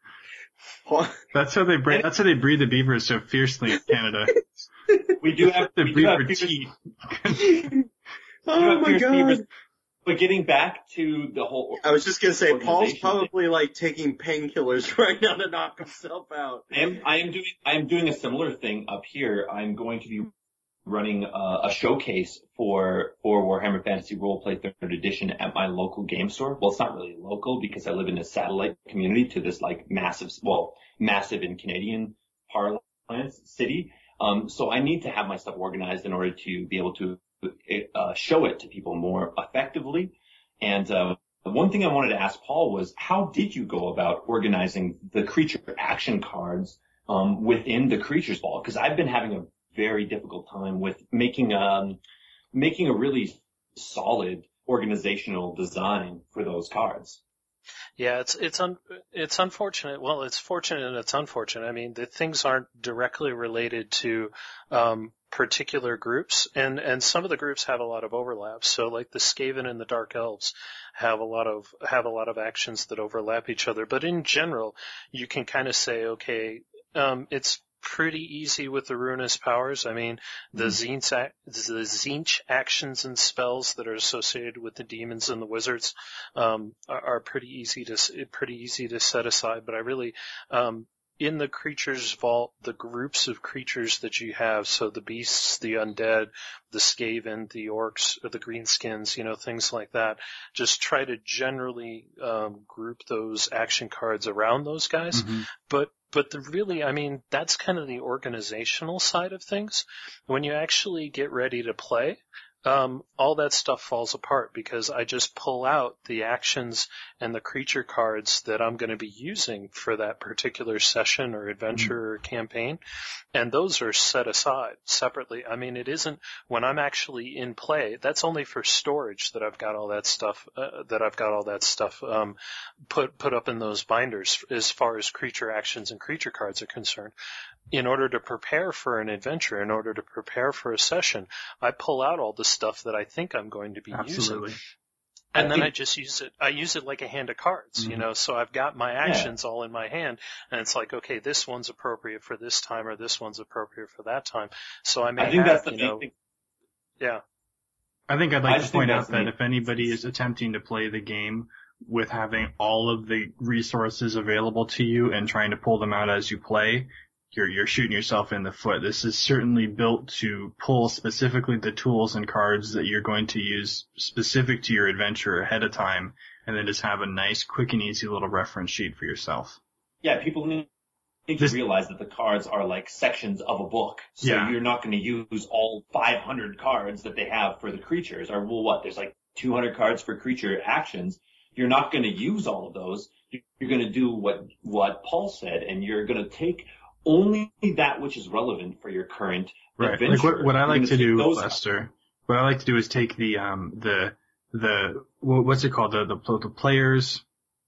That's how they breed, that's how they breed the beavers so fiercely in Canada. We do have The we do have beaver beavers- teeth. we do Oh have my fierce god. beavers. But getting back to the whole, I was just gonna say, Paul's organization probably like taking painkillers right now to knock himself out. I am, I am doing, I am doing a similar thing up here. I'm going to be running a, a showcase for, for Warhammer Fantasy Roleplay third Edition at my local game store. Well, it's not really local because I live in a satellite community to this like massive, well, massive in Canadian parlance city. Um, so I need to have my stuff organized in order to be able to uh, show it to people more effectively. And, uh, the one thing I wanted to ask Paul was, how did you go about organizing the creature action cards um, within the Creatures Vault? Because I've been having a very difficult time with making um making a really solid organizational design for those cards. Yeah, it's it's un, it's unfortunate. Well, it's fortunate and it's unfortunate. I mean, the things aren't directly related to um, particular groups, and and some of the groups have a lot of overlaps. So, like the Skaven and the Dark Elves have a lot of have a lot of actions that overlap each other. But in general, you can kind of say, okay, um, it's pretty easy with the ruinous powers. I mean, the Tzeentch, ac- the Tzeentch actions and spells that are associated with the demons and the wizards um, are, are pretty easy to pretty easy to set aside. But I really, um, in the Creatures Vault, the groups of creatures that you have, so the beasts, the undead, the Skaven, the orcs, or the greenskins, you know, things like that, just try to generally um, group those action cards around those guys. Mm-hmm. But but the really, I mean, that's kind of the organizational side of things. When you actually get ready to play, um, all that stuff falls apart because I just pull out the actions and the creature cards that I'm going to be using for that particular session or adventure mm-hmm. or campaign, and those are set aside separately. I mean, it isn't when I'm actually in play. That's only for storage that I've got all that stuff. Uh, that I've got all that stuff um, put put up in those binders as far as creature actions and creature cards are concerned. In order to prepare for an adventure, in order to prepare for a session, I pull out all the stuff that I think I'm going to be Absolutely. using. And then I just use it, I use it like a hand of cards, mm-hmm. you know, so I've got my actions yeah. all in my hand, and it's like, okay, this one's appropriate for this time, or this one's appropriate for that time. So I may I think have, that's the you main know, thing. yeah. I think I'd like I to point out that neat. if anybody is attempting to play the game with having all of the resources available to you and trying to pull them out as you play, You're, you're shooting yourself in the foot. This is certainly built to pull specifically the tools and cards that you're going to use specific to your adventure ahead of time, and then just have a nice, quick and easy little reference sheet for yourself. Yeah, people need to this, realize that the cards are like sections of a book. So yeah. you're not going to use all five hundred cards that they have for the creatures. Or, well, what? There's like two hundred cards for creature actions. You're not going to use all of those. You're going to do what, what Paul said, and you're going to take only that which is relevant for your current right. adventure. Like what, what I like to do, Lester, out. what I like to do is take the, um, the, the, what's it called? The, the, the players,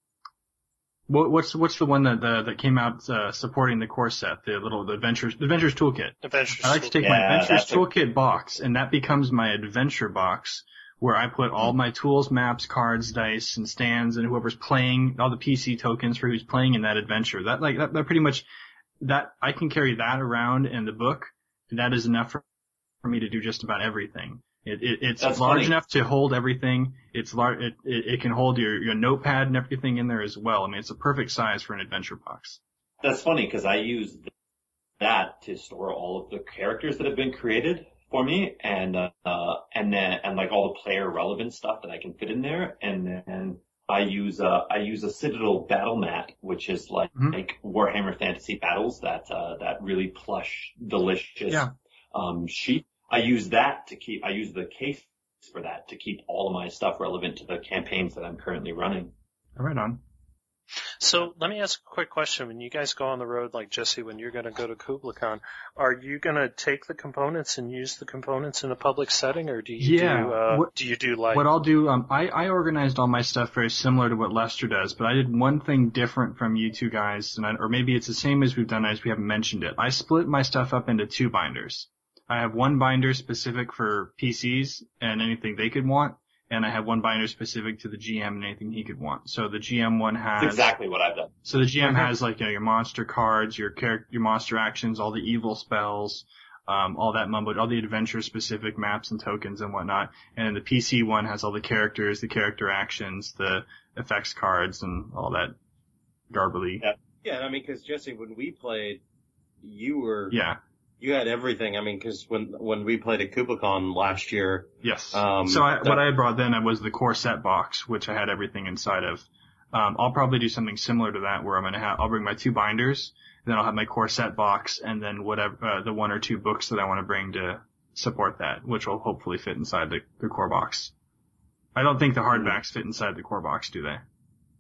what, what's, what's the one that, the, that came out, uh, supporting the core set, the little, the Adventures, the Adventures Toolkit. Adventures I like to take yeah, my Adventures Toolkit a... box, and that becomes my adventure box, where I put all my tools, maps, cards, dice, and stands, and whoever's playing, all the P C tokens for who's playing in that adventure. That, like, that, that pretty much, that I can carry that around in the book, and that is enough for, for me to do just about everything. It, it, it's That's large funny. enough to hold everything. It's large. It, it, it can hold your, your notepad and everything in there as well. I mean, it's a perfect size for an adventure box. That's funny because I use that to store all of the characters that have been created for me, and uh, and then and like all the player relevant stuff that I can fit in there, and then. I use a, I use a Citadel battle mat, which is like, mm-hmm. like Warhammer Fantasy Battles, that, uh, that really plush, delicious, yeah. um, sheet. I use that to keep, I use the case for that to keep all of my stuff relevant to the campaigns that I'm currently running. Right on. So let me ask a quick question. When you guys go on the road, like Jesse, when you're going to go to KublaCon, are you going to take the components and use the components in a public setting, or do you yeah. do uh, what, do you do like? What I'll do, um, I, I organized all my stuff very similar to what Lester does, but I did one thing different from you two guys, and I, or maybe it's the same as we've done, as we haven't mentioned it. I split my stuff up into two binders. I have one binder specific for P Cs and anything they could want. And I have one binder specific to the G M and anything he could want. So the G M one has... That's exactly what I've done. So the G M has like, you know, your monster cards, your character, your monster actions, all the evil spells, um, all that mumbo, all the adventure specific maps and tokens and whatnot. And the P C one has all the characters, the character actions, the effects cards and all that garbly. Yeah, yeah I mean, cause Jesse, when we played, you were... Yeah. You had everything. I mean, because when when we played at KublaCon last year, yes. Um, so I, that, what I brought then was the core set box, which I had everything inside of. Um, I'll probably do something similar to that, where I'm gonna have I'll bring my two binders, then I'll have my core set box, and then whatever uh, the one or two books that I want to bring to support that, which will hopefully fit inside the, the core box. I don't think the hardbacks fit inside the core box, do they?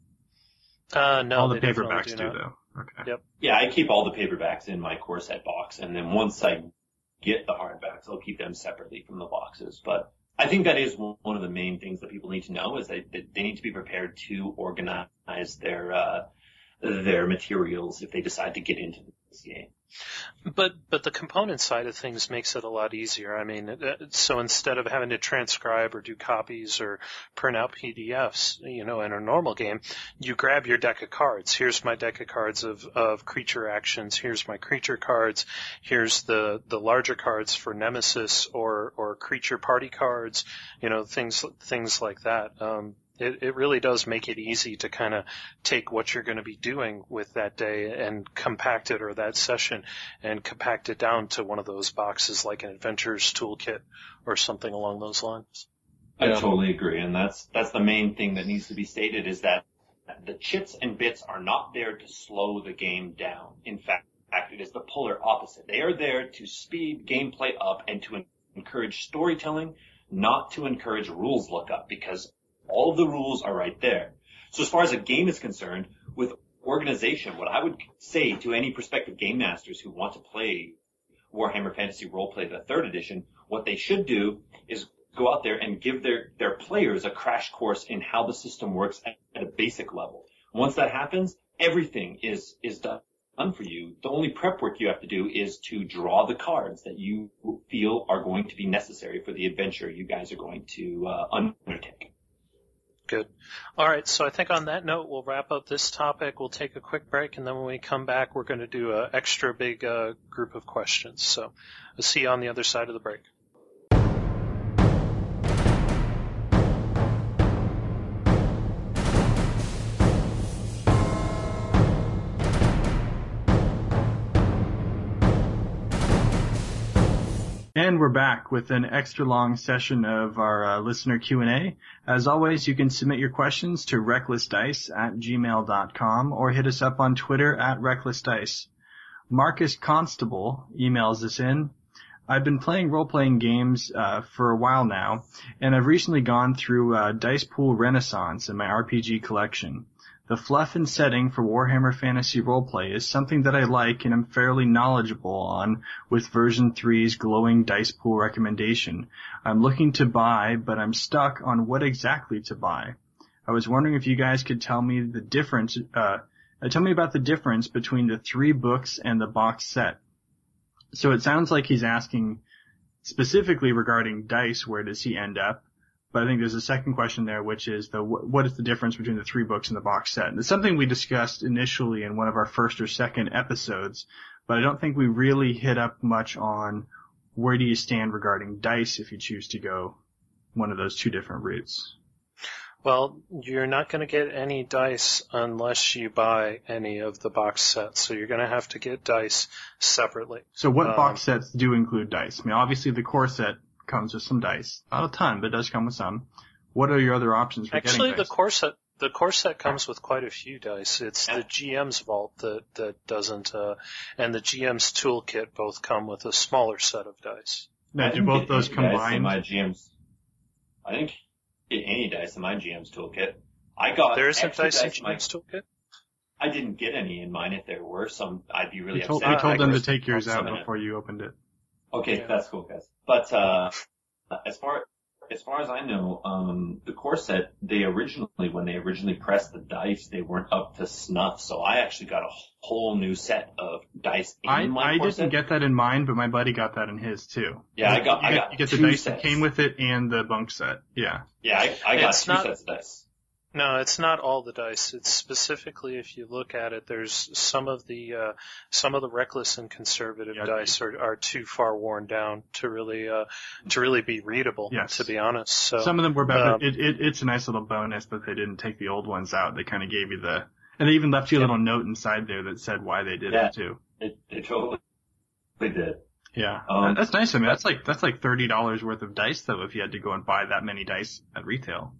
Uh, no, all the they paperbacks do, do though. Okay. Yep. Yeah, I keep all the paperbacks in my core set box, and then once I get the hardbacks, I'll keep them separately from the boxes. But I think that is one of the main things that people need to know, is that they need to be prepared to organize their uh their materials if they decide to get into this game. But but the component side of things makes it a lot easier. I mean, so instead of having to transcribe or do copies or print out P D Fs, you know, in a normal game, you grab your deck of cards. Here's my deck of cards of, of creature actions. Here's my creature cards. Here's the, the larger cards for Nemesis or, or creature party cards, you know, things, things like that. Um, It, it really does make it easy to kind of take what you're going to be doing with that day and compact it, or that session, and compact it down to one of those boxes like an Adventures Toolkit or something along those lines. I totally agree, and that's that's the main thing that needs to be stated, is that the chits and bits are not there to slow the game down. In fact, it is the polar opposite. They are there to speed gameplay up and to encourage storytelling, not to encourage rules lookup, because all of the rules are right there. So as far as a game is concerned, with organization, what I would say to any prospective game masters who want to play Warhammer Fantasy Roleplay the third edition, what they should do is go out there and give their, their players a crash course in how the system works at, at a basic level. Once that happens, everything is, is done for you. The only prep work you have to do is to draw the cards that you feel are going to be necessary for the adventure you guys are going to uh, undertake. Good. All right, so I think on that note, we'll wrap up this topic. We'll take a quick break, and then when we come back, we're going to do an extra big uh, group of questions. So we'll see you on the other side of the break. And we're back with an extra long session of our uh, listener Q and A. As always, you can submit your questions to recklessdice at gmail dot com or hit us up on Twitter at recklessdice. Marcus Constable emails us in. I've been playing role-playing games uh, for a while now, and I've recently gone through uh, Dice Pool Renaissance in my R P G collection. The fluff and setting for Warhammer Fantasy Roleplay is something that I like and am fairly knowledgeable on with version three's glowing dice pool recommendation. I'm looking to buy, but I'm stuck on what exactly to buy. I was wondering if you guys could tell me the difference, uh, tell me about the difference between the three books and the box set. So it sounds like he's asking specifically regarding dice, where does he end up? But I think there's a second question there, which is the what is the difference between the three books and the box set? And it's something we discussed initially in one of our first or second episodes, but I don't think we really hit up much on where do you stand regarding dice if you choose to go one of those two different routes. Well, you're not going to get any dice unless you buy any of the box sets, so you're going to have to get dice separately. So what um, box sets do include dice? I mean, obviously the core set comes with some dice. Not a ton, but it does come with some. What are your other options for Actually, getting dice? the core set, the core set comes with quite a few dice. It's the G M's vault that, that doesn't, uh, and the G M's toolkit both come with a smaller set of dice. Now, do both those combine? My G M's, I didn't get any dice in my G M's toolkit. I got There isn't dice in dice G M's toolkit? I didn't get any in mine. If there were some, I'd be really You told, upset. you told I them to guess take yours out some in it. before you opened it. Okay, Yeah. that's cool, guys. But uh as far as far as I know, um the core set, they originally when they originally pressed the dice, they weren't up to snuff. So I actually got a whole new set of dice in I, my I core didn't set. get that in mine, but my buddy got that in his too. Yeah, I got You I get, got you get the two dice sets. that came with it and the bunk set. Yeah. Yeah, I, I got It's two not- sets of dice. No, it's not all the dice. It's specifically, if you look at it, there's some of the uh, some of the reckless and conservative Yeah. dice are, are too far worn down to really uh, to really be readable. Yes. To be honest, so Some of them were better. um, it, it, it's a nice little bonus that they didn't take the old ones out. They kind of gave you the, and they even left you a little note inside there that said why they did Yeah. it too. It, it totally did. Yeah. Um, that's nice. I mean, that's like, that's like thirty dollars worth of dice though if you had to go and buy that many dice at retail.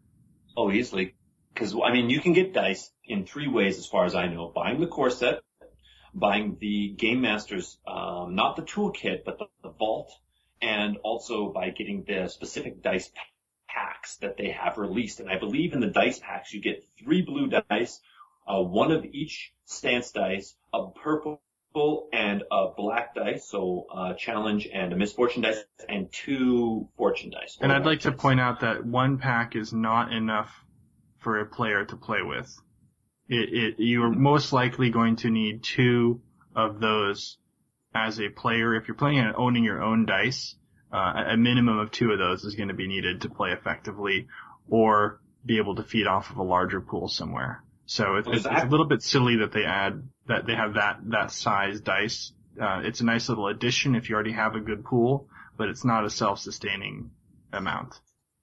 Oh, easily. Because, I mean, you can get dice in three ways as far as I know. Buying the core set, buying the Game Master's, um, not the toolkit, but the, the vault, and also by getting the specific dice packs that they have released. And I believe in the dice packs you get three blue dice, uh, one of each stance dice, a purple and a black dice, so uh challenge and a misfortune dice, and two fortune dice. And I'd like to dice. point out that one pack is not enough for a player to play with. It, it, you are most likely going to need two of those as a player. If you're playing and owning your own dice, uh, a minimum of two of those is going to be needed to play effectively or be able to feed off of a larger pool somewhere. So it's, it's, it's a little bit silly that they add, that they have that, that size dice. Uh, it's a nice little addition if you already have a good pool, but it's not a self-sustaining amount.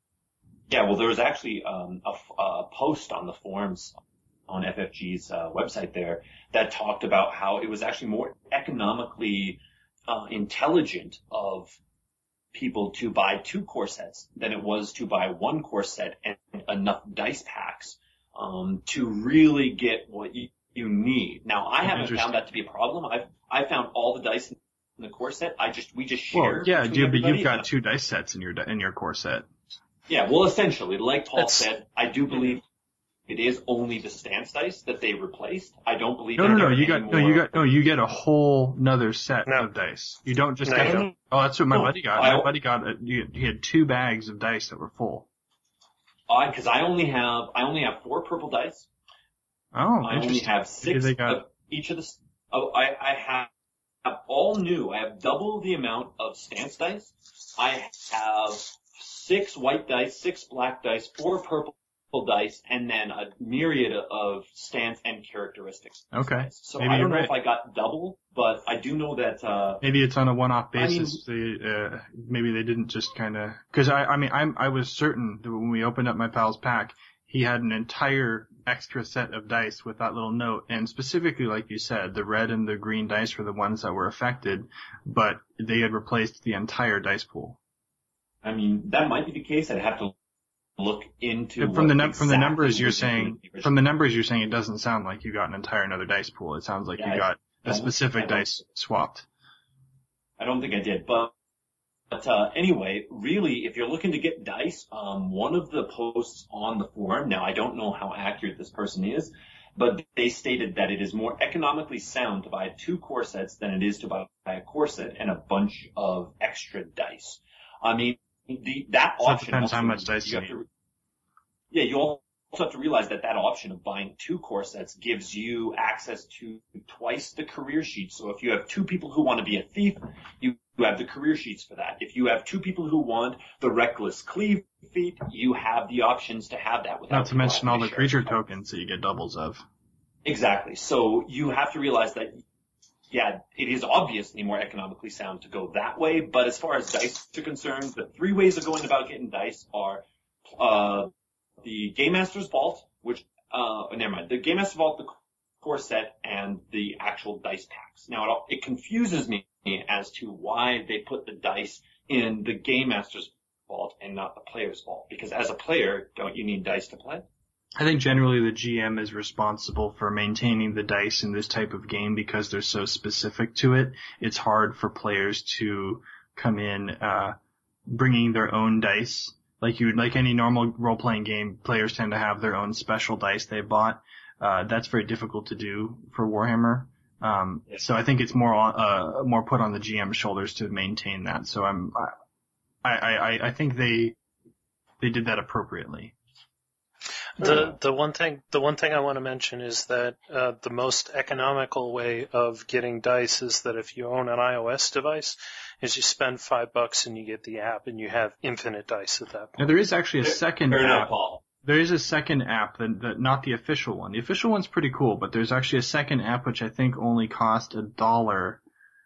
Yeah, well, there was actually um, a, a post on the forums on F F G's uh, website there that talked about how it was actually more economically uh, intelligent of people to buy two core sets than it was to buy one core set and enough dice packs um, to really get what you, you need. Now, I haven't found that to be a problem. I've I found all the dice in the core set. I just we just share. Well, yeah, between but you've everybody. got two dice sets in your in your core set. Yeah, well, essentially, like Paul That's- said, I do believe it is only the stance dice that they replaced. I don't believe. No, no, no. there are You got any no. You more- got no. You get a whole another set No. of dice. You don't just No, get. you A, don't. oh, that's what my No, buddy got. I- My buddy got. A, he, he had two bags of dice that were full. Because I only have I only have four purple dice. Oh, I only interesting. have six they got- of each of the. s- Oh, I I have, have all new. I have double the amount of stance dice. I have six white dice, six black dice, four purple dice, and then a myriad of stance and characteristics. Okay. So Maybe I don't you're know right. if I got double, but I do know that. uh Maybe it's on a one-off I mean- basis. they, uh, maybe they didn't just kind of, cause I, I mean, I'm, I was certain that when we opened up my pal's pack, he had an entire extra set of dice with that little note. And specifically, like you said, the red and the green dice were the ones that were affected, but they had replaced the entire dice pool. I mean, that might be the case. I'd have to look into From the what num- from the exactly numbers you're was in saying, the original. from the numbers you're saying, it doesn't sound like you got an entire another dice pool. It sounds like Yeah, you I got a don't- specific I don't- dice swapped. I don't think I did, but but uh, anyway, really, if you're looking to get dice, um, one of the posts on the forum. Now, I don't know how accurate this person is, but they stated that it is more economically sound to buy two core sets than it is to buy a core set and a bunch of extra dice. I mean, the that So it option depends how also- much dice you have need. to, yeah, you also have to realize that that option of buying two core sets gives you access to twice the career sheets. So if you have two people who want to be a thief, you you have the career sheets for that. If you have two people who want the reckless cleave feat, you have the options to have that without Not to mention all the share. creature tokens that you get doubles of. Exactly. So you have to realize that, yeah, it is obviously more economically sound to go that way. But as far as dice are concerned, the three ways of going about getting dice are uh the Game Master's Vault, which uh never mind, the Game Master's Vault, the core set, and the actual dice packs. Now it all, it confuses me as to why they put the dice in the Game Master's Vault and not the Player's Vault. Because as a player, don't you need dice to play? I think generally the G M is responsible for maintaining the dice in this type of game because they're so specific to it. It's hard for players to come in uh bringing their own dice. Like you, like any normal role-playing game, players tend to have their own special dice they bought. Uh, that's very difficult to do for Warhammer. Um, so I think it's more on, uh, more put on the G M's shoulders to maintain that. So I'm, I, I, I, I think they, they did that appropriately. The the one thing the one thing I want to mention is that uh, the most economical way of getting dice is that if you own an iOS device, is you spend five bucks and you get the app and you have infinite dice at that Now point. there is actually a second Fair enough, app. Paul. There is a second app that, that not the official one. The official one's pretty cool, but there's actually a second app which I think only cost a dollar.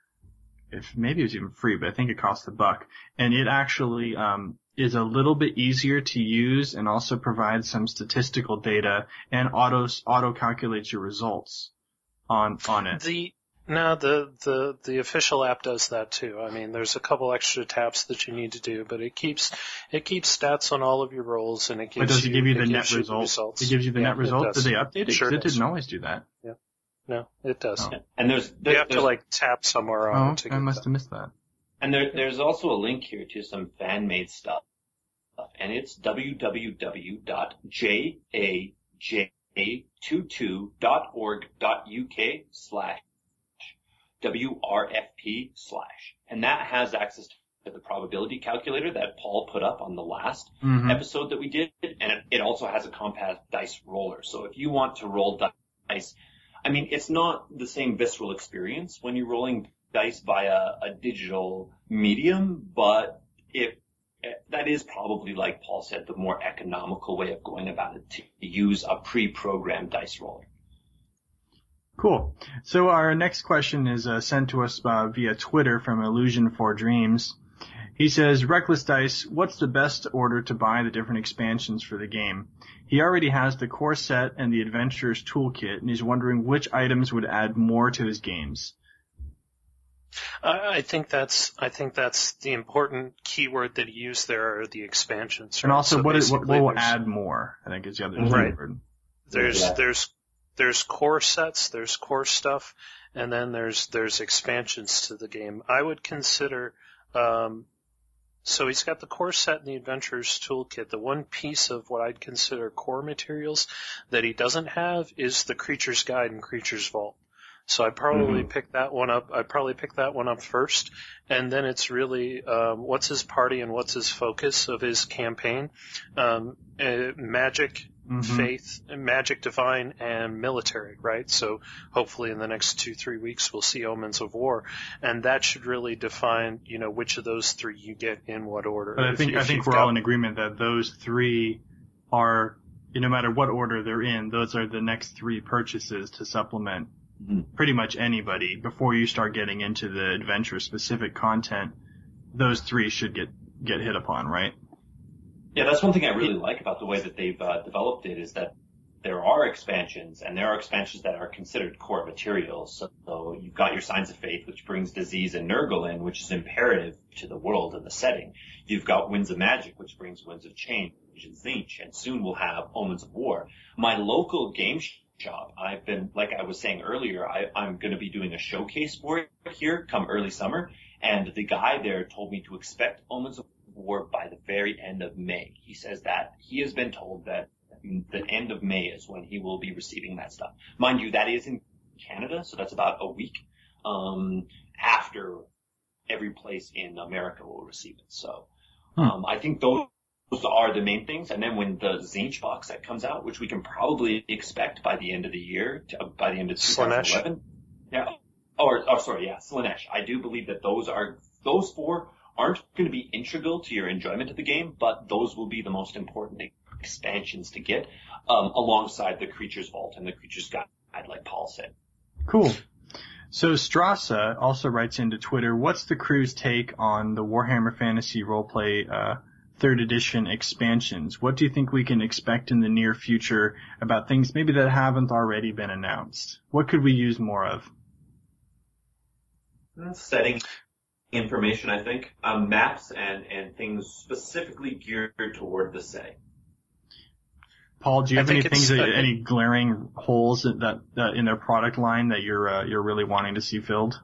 If maybe it was even free, but I think it cost a buck. And it actually um is a little bit easier to use and also provides some statistical data and auto auto calculates your results on on it. The no, the, the the official app does that too. I mean, there's a couple extra taps that you need to do, but it keeps it keeps stats on all of your rolls, and it gives But does it give you the it net gives you the results? results? It gives you the Yeah, net results. It does. Did they update it? Sure 'Cause it does. didn't always do that. No, it does. Oh. And there's, there, You have to there's like tap somewhere on Oh, it to I get must that. have missed that. and there, there's also a link here to some fan-made stuff, and it's w w w dot j a j twenty-two dot org dot u k slash W R F P slash, and that has access to the probability calculator that Paul put up on the last Mm-hmm. episode that we did, and it, it also has a compact dice roller. So if you want to roll dice, I mean, it's not the same visceral experience when you're rolling dice via a digital medium, but it, that is probably, like Paul said, the more economical way of going about it, to use a pre-programmed dice roller. Cool. So our next question is uh, sent to us uh, via Twitter from Illusion for Dreams. He says, Reckless Dice, what's the best order to buy the different expansions for the game? He already has the core set and the Adventurer's Toolkit, and he's wondering which items would add more to his games. I I think that's I think that's the important keyword that he used there are the expansions. And right? also, So what, is, what basically will there's- add more, I think is the other Right. keyword. There's Yeah. there's there's core sets, there's core stuff, and then there's there's expansions to the game. I would consider um, so he's got the core set in the Adventurer's Toolkit. The one piece of what I'd consider core materials that he doesn't have is the Creature's Guide and Creature's Vault. So I'd probably Mm-hmm. pick that one up. I'd probably pick that one up first, and then it's really um, what's his party and what's his focus of his campaign. Um, uh, magic, Mhm. faith, magic, divine, and military, right? So hopefully in the next two, three weeks we'll see Omens of War, and that should really define, you know, which of those three you get in what order. But I If- think if I think you've we're got- all in agreement that those three are, no matter what order they're in, those are the next three purchases to supplement Mhm. pretty much anybody before you start getting into the adventure specific content. Those three should get get hit upon, right? Yeah, that's one thing I really like about the way that they've uh, developed it is that there are expansions, and there are expansions that are considered core materials. So, so you've got your Signs of Faith, which brings disease and Nurgle in, which is imperative to the world and the setting. You've got Winds of Magic, which brings Winds of Change and Tzeentch, and soon we'll have Omens of War. My local game shop, I've been, like I was saying earlier, I, I'm going to be doing a showcase for it here come early summer, and the guy there told me to expect Omens of War by the very end of May. He says that he has been told that the end of May is when he will be receiving that stuff. Mind you, that is in Canada, so that's about a week um, after every place in America will receive it. So um, I think those are the main things. And then when the Tzeentch box set comes out, which we can probably expect by the end of the year, to, uh, by the end of twenty eleven. Yeah. Or, or sorry, yeah, Slaanesh. I do believe that those are those four aren't going to be integral to your enjoyment of the game, but those will be the most important expansions to get, um, alongside the Creature's Vault and the Creature's Guide, like Paul said. Cool. So Strassa also writes into Twitter, what's the crew's take on the Warhammer Fantasy Roleplay uh, third edition expansions? What do you think we can expect in the near future about things maybe that haven't already been announced? What could we use more of? Setting information, I think, um, maps and, and things specifically geared toward the setting. Paul, do you I have any think things, it's- that, I think- any glaring holes that, that, that in their product line that you're uh, you're really wanting to see filled?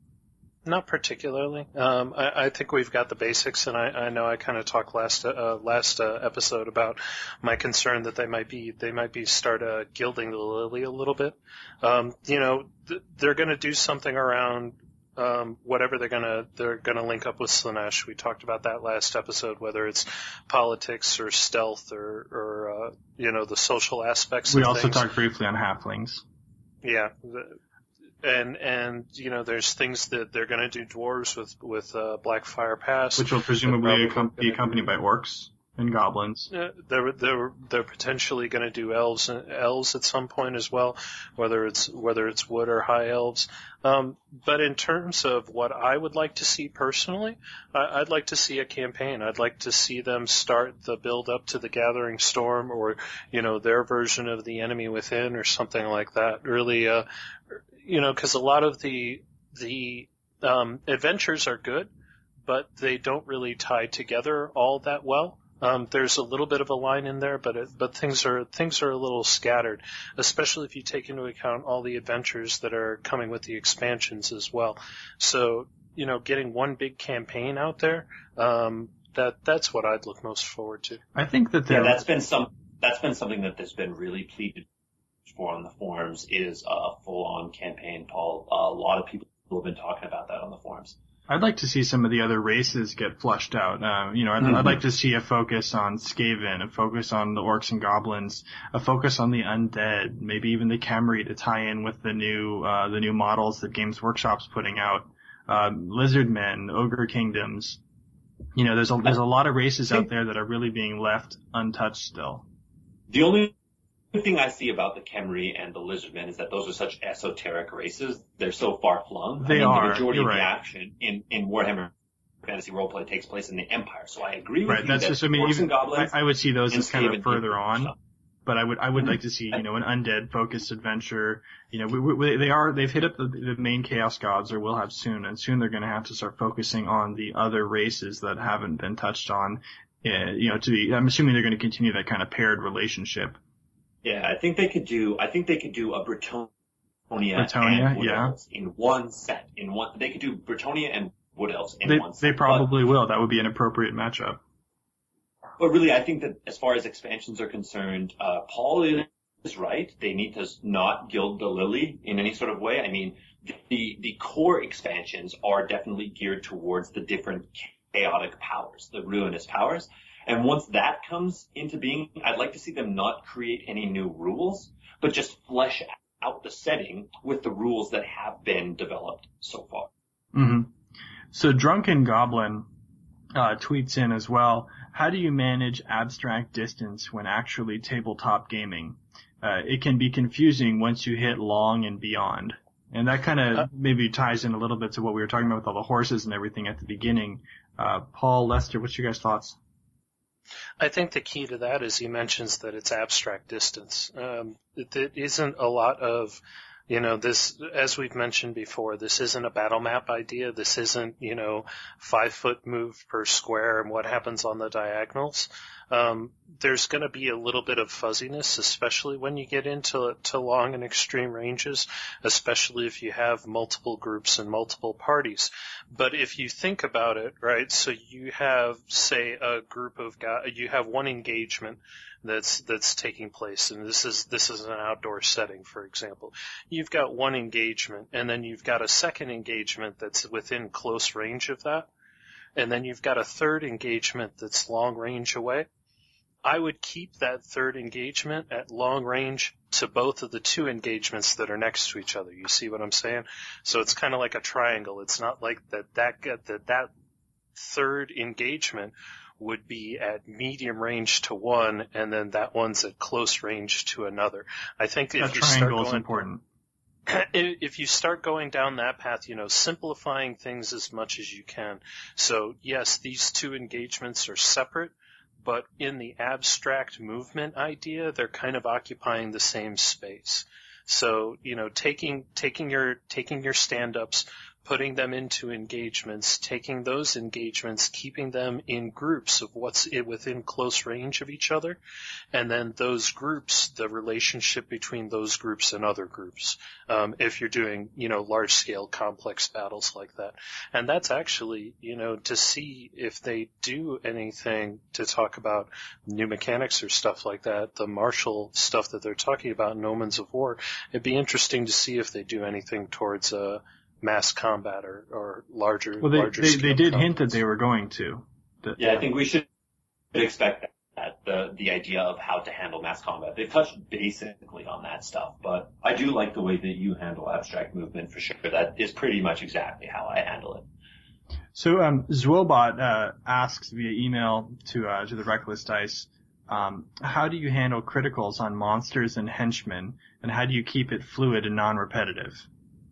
Not particularly. Um, I, I think we've got the basics, and I, I know I kind of talked last uh, last uh, episode about my concern that they might be they might be start uh, gilding the lily a little bit. Um, you know, th- they're going to do something around um, whatever they're going to they're going to link up with Slaanesh. We talked about that last episode, whether it's politics or stealth or or uh, you know the social aspects. We of also things. talked briefly on halflings. Yeah. The, And, and, you know, there's things that they're gonna do dwarves with, with, uh, Blackfire Pass. Which will presumably They're accom- probably be gonna accompanied do- by orcs and goblins. Uh, they're, they're, they're potentially gonna do elves, elves at some point as well, whether it's, whether it's wood or high elves. Um, but in terms of what I would like to see personally, I, I'd like to see a campaign. I'd like to see them start the build up to the Gathering Storm or, you know, their version of the Enemy Within or something like that. Really, uh, you know, because a lot of the the um, adventures are good, but they don't really tie together all that well. Um, there's a little bit of a line in there, but it, but things are things are a little scattered, especially if you take into account all the adventures that are coming with the expansions as well. So, you know, getting one big campaign out there, um, that that's what I'd look most forward to. I think that Yeah, they're that's been some, that's been something that has been really pleaded for on the forums is a full-on campaign, Paul. A lot of people have been talking about that on the forums. I'd like to see some of the other races get flushed out. Uh, you know, I'd, Mm-hmm. I'd like to see a focus on Skaven, a focus on the orcs and goblins, a focus on the undead, maybe even the Khemri to tie in with the new uh, the new models that Games Workshop's putting out. Uh, Lizardmen, Ogre Kingdoms. You know, there's a there's a lot of races out there that are really being left untouched still. The only thing I see about the Khemri and the Lizardmen is that those are such esoteric races. They're so far flung. They I mean, are. The majority You're of the right. action in, in Warhammer Fantasy Roleplay takes place in the Empire. So I agree with Right. you That's that just. I mean, orcs even, and goblins I, I would see those and as kind of Skaven further do on. stuff. But I would I would Mhm. like to see, you know, an undead focused adventure. You know, we, we, they are they've hit up the, the main chaos gods, or will have soon, and soon they're going to have to start focusing on the other races that haven't been touched on. Uh, you know, to be, I'm assuming they're going to continue that kind of paired relationship. Yeah, I think they could do. I think they could do a Bretonia, Bretonia, and Wood yeah. Elves in one set. In one, they could do Bretonia and Wood Elves in They, one set. they probably will. That would be an appropriate matchup. But really, I think that as far as expansions are concerned, uh, Paul is right. They need to not gild the lily in any sort of way. I mean, the, the core expansions are definitely geared towards the different chaotic powers, the ruinous powers. And once that comes into being, I'd like to see them not create any new rules, but just flesh out the setting with the rules that have been developed so far. Mm-hmm. So Drunken Goblin uh, tweets in as well, how do you manage abstract distance when actually tabletop gaming? Uh, it can be confusing once you hit long and beyond. And that kind of uh, maybe ties in a little bit to what we were talking about with all the horses and everything at the beginning. Uh, Paul, Lester, what's your guys' thoughts? I think the key to that is he mentions that it's abstract distance. Um, it, it isn't a lot of, you know, this, as we've mentioned before, this isn't a battle map idea. This isn't, you know, five foot move per square and what happens on the diagonals. Um, there's going to be a little bit of fuzziness, especially when you get into to long and extreme ranges, especially if you have multiple groups and multiple parties. But if you think about it, right, so you have, say, a group of guys, you have one engagement that's that's taking place, and this is this is an outdoor setting, for example. You've got one engagement, and then you've got a second engagement that's within close range of that, and then you've got a third engagement that's long range away. I would keep that third engagement at long range to both of the two engagements that are next to each other. You see what I'm saying? So it's kind of like a triangle. It's not like that that that that third engagement would be at medium range to one, and then that one's at close range to another. I think if that you start triangle going, is important. If you start going down that path, you know, simplifying things as much as you can. So yes, these two engagements are separate, but in the abstract movement idea, they're kind of occupying the same space. So, you know, taking, taking your, taking your stand-ups, putting them into engagements, taking those engagements, keeping them in groups of what's within close range of each other, and then those groups, the relationship between those groups and other groups, um, if you're doing, you know, large-scale complex battles like that. And that's actually, you know, to see if they do anything to talk about new mechanics or stuff like that, the martial stuff that they're talking about in Omens of War, it'd be interesting to see if they do anything towards uh mass combat or, or larger, well, they, larger they, scale they did combats. hint that they were going to. The, Yeah, I think we should expect that, the, the idea of how to handle mass combat. They've touched basically on that stuff, but I do like the way that you handle abstract movement for sure. That is pretty much exactly how I handle it. So, um, Zwobot, uh, asks via email to, uh, to the Reckless Dice, um, how do you handle criticals on monsters and henchmen, and how do you keep it fluid and non-repetitive?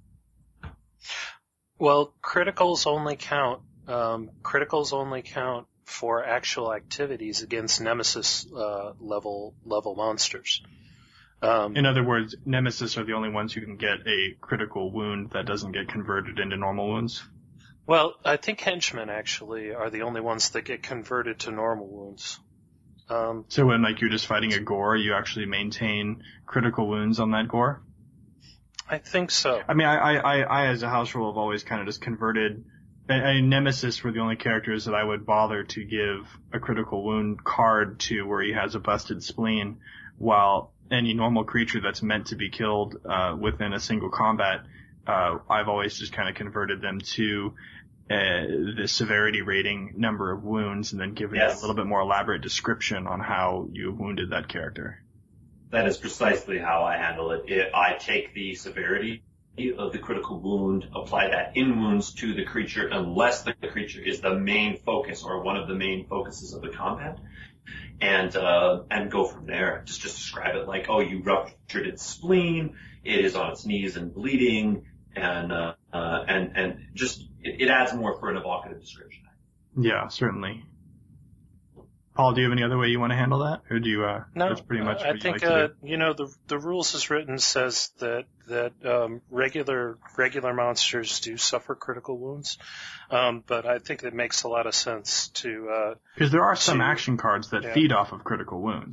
Well, criticals only count, um, criticals only count for actual activities against Nemesis, uh, level, level monsters. Um, In other words, Nemesis are the only ones who can get a critical wound that doesn't get converted into normal wounds? well, I think henchmen actually are the only ones that get converted to normal wounds. Um, So when, like, you're just fighting a gore, you actually maintain critical wounds on that gore? I think so. I mean, I, I, I, as a house rule, have always kind of just converted. I, I, Nemesis were the only characters that I would bother to give a critical wound card to where he has a busted spleen, while any normal creature that's meant to be killed uh, within a single combat, uh, I've always just kind of converted them to uh, the severity rating number of wounds, and then given Yes. a little bit more elaborate description on how you wounded that character. That is precisely how I handle it. it. I take the severity of the critical wound, apply that in wounds to the creature unless the creature is the main focus or one of the main focuses of the combat, and uh, and go from there. Just just describe it like, oh, you ruptured its spleen, it is on its knees and bleeding, and uh, uh, and and just it, it adds more for an evocative description. Yeah, certainly. Paul, do you have any other way you want to handle that, or do you? Uh, No, that's pretty much I what you think like to uh, do? you know the the rules as written says that that um, regular regular monsters do suffer critical wounds, um, but I think it makes a lot of sense to. Because there are some to- action cards that yeah. feed off of critical wounds.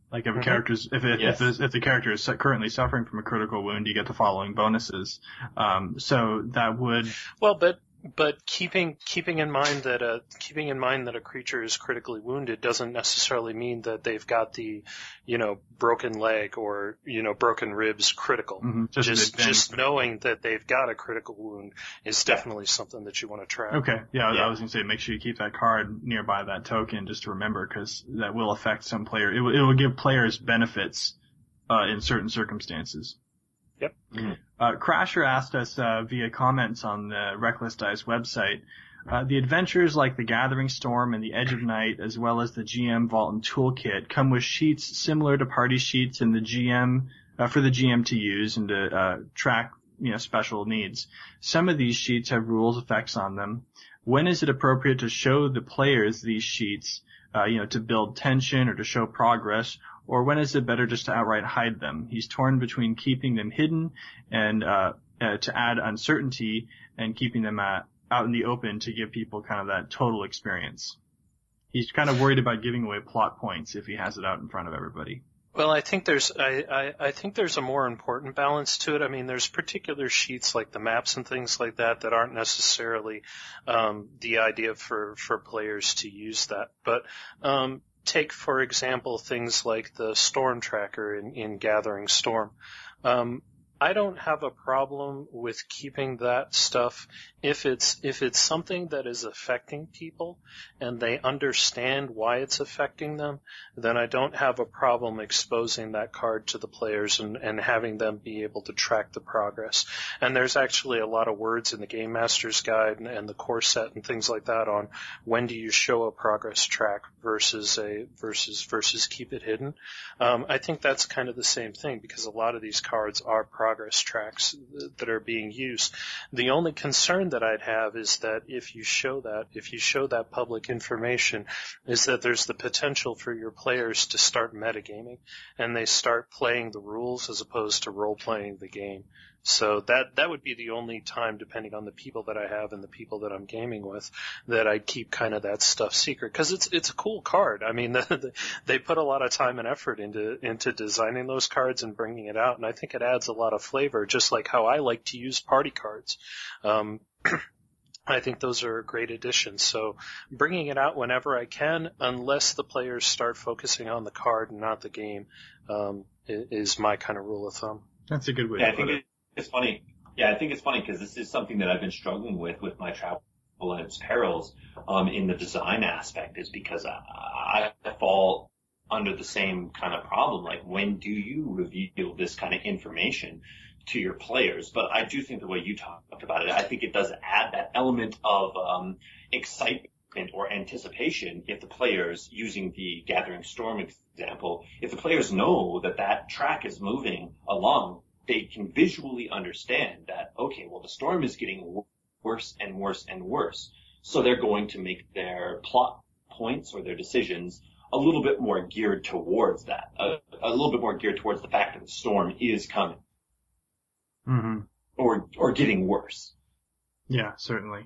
Like if a Mhm. character's, if it, Yes. if, the, if the character is currently suffering from a critical wound, you get the following bonuses. Um, so that would, Well, but but keeping keeping in mind that a keeping in mind that a creature is critically wounded doesn't necessarily mean that they've got the, you know, broken leg or, you know, broken ribs critical. mhm, just, Just an just advantage. knowing that they've got a critical wound is definitely something that you want to track. Okay, yeah, Yeah. I was gonna say make sure you keep that card nearby that token just to remember, because that will affect some player. It will, it will give players benefits uh, in certain circumstances. Yep. Mhm. Uh, Crasher asked us uh, via comments on the Reckless Dice website. Uh, the adventures like the Gathering Storm and the Edge of Night, as well as the G M Vault and Toolkit, come with sheets similar to party sheets in the G M uh, for the G M to use and to uh, track, you know, special needs. Some of these sheets have rules effects on them. When is it appropriate to show the players these sheets, uh, you know, to build tension or to show progress? Or when is it better just to outright hide them? He's torn between keeping them hidden and uh, uh, to add uncertainty and keeping them uh, out in the open to give people kind of that total experience. He's kind of worried about giving away plot points if he has it out in front of everybody. Well, I think there's I, I, I think there's a more important balance to it. I mean, there's particular sheets like the maps and things like that that aren't necessarily um, the idea for, for players to use that. But um, take, for example, things like the Storm Tracker in, in Gathering Storm. Um, I don't have a problem with keeping that stuff if it's if it's something that is affecting people and they understand why it's affecting them. Then I don't have a problem exposing that card to the players and, and having them be able to track the progress. And there's actually a lot of words in the Game Master's Guide and, and the core set and things like that on when do you show a progress track versus a versus versus keep it hidden. Um, I think that's kind of the same thing because a lot of these cards are progress progress tracks that are being used. The only concern that I'd have is that if you show that, if you show that public information, is that there's the potential for your players to start metagaming and they start playing the rules as opposed to role-playing the game. So that that would be the only time, depending on the people that I have and the people that I'm gaming with, that I'd keep kind of that stuff secret because it's it's a cool card. I mean, the, the, they put a lot of time and effort into into designing those cards and bringing it out, and I think it adds a lot of flavor, just like how I like to use party cards. Um, I think those are great additions. So bringing it out whenever I can, unless the players start focusing on the card and not the game, um, is my kind of rule of thumb. That's a good way Yeah, to I put think it. it's funny. Yeah, I think it's funny because this is something that I've been struggling with with my travel and its perils um, in the design aspect is because I, I fall under the same kind of problem. Like, when do you reveal this kind of information to your players? But I do think the way you talked about it, I think it does add that element of um, excitement or anticipation if the players, using the Gathering Storm example, if the players know that that track is moving along, they can visually understand that, okay, well, the storm is getting worse and worse and worse. So they're going to make their plot points or their decisions a little bit more geared towards that, a, a little bit more geared towards the fact that the storm is coming. Mm-hmm. Or, or getting worse. Yeah, certainly.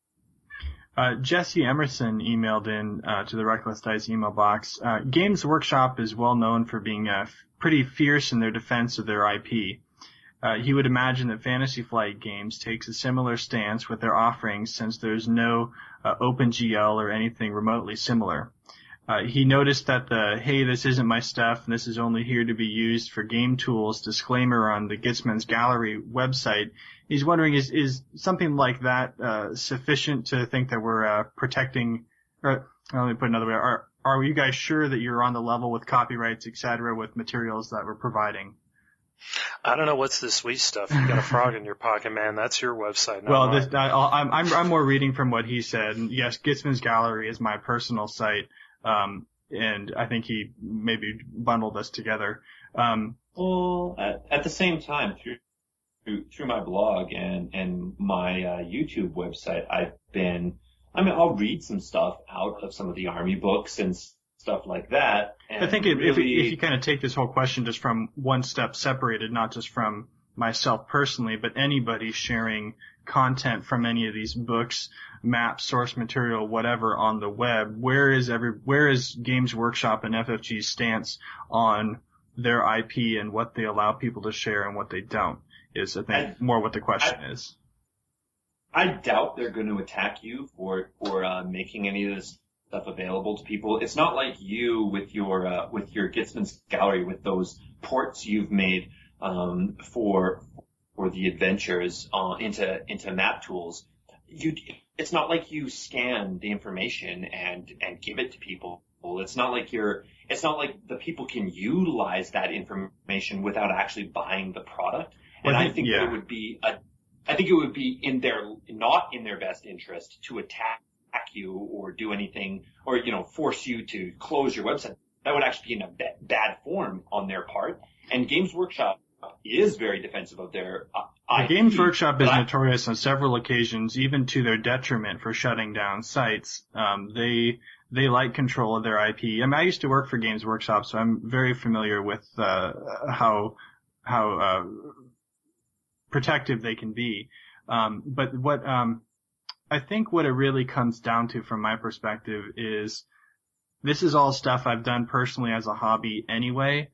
Uh, Jesse Emerson emailed in uh, to the Reckless Dice email box. Uh, Games Workshop is well known for being uh, f- pretty fierce in their defense of their I P. Uh, he would imagine that Fantasy Flight Games takes a similar stance with their offerings since there's no uh, OpenGL or anything remotely similar. Uh, he noticed that the, hey, this isn't my stuff and this is only here to be used for game tools disclaimer on the Gitsman's Gallery website. He's wondering, is, is something like that, uh, sufficient to think that we're, uh, protecting, or, let me put it another way, are, are you guys sure that you're on the level with copyrights, et cetera, with materials that we're providing? I don't know what's this sweet stuff. You got a frog in your pocket, man. That's your website. Not Well, mine. this, I, I'm, I'm, I'm more reading from what he said. And yes, Gitsman's Gallery is my personal site. Um, and I think he maybe bundled us together. Um, Well, at, at the same time, through, through, through my blog and, and my, uh, YouTube website, I've been, I mean, I'll read some stuff out of some of the Army books and stuff like that. And I think if, really, if, if you kind of take this whole question just from one step separated, not just from myself personally, but anybody sharing content from any of these books, maps, source material, whatever on the web, where is every, where is Games Workshop and F F G's stance on their I P and what they allow people to share and what they don't, is I think I, more what the question I, is. I doubt they're going to attack you for, for, uh, making any of this stuff available to people. It's not like you with your, uh, with your Gitsman's Gallery, with those ports you've made, um, for, for the adventures, uh, into, into map tools. You, it's not like you scan the information and, and give it to people. It's not like you're, it's not like the people can utilize that information without actually buying the product. And I think yeah. it would be a, I think it would be in their, not in their best interest to attack you or do anything or, you know, force you to close your website. That would actually be in a b- bad form on their part. And Games Workshop is very defensive of their uh, I P. The Games Workshop is I, notorious on several occasions, even to their detriment, for shutting down sites. Um, they, They like control of their I P. I mean, I used to work for Games Workshop, so I'm very familiar with uh, how how uh, protective they can be. Um, but what um, I think what it really comes down to, from my perspective, is this is all stuff I've done personally as a hobby anyway,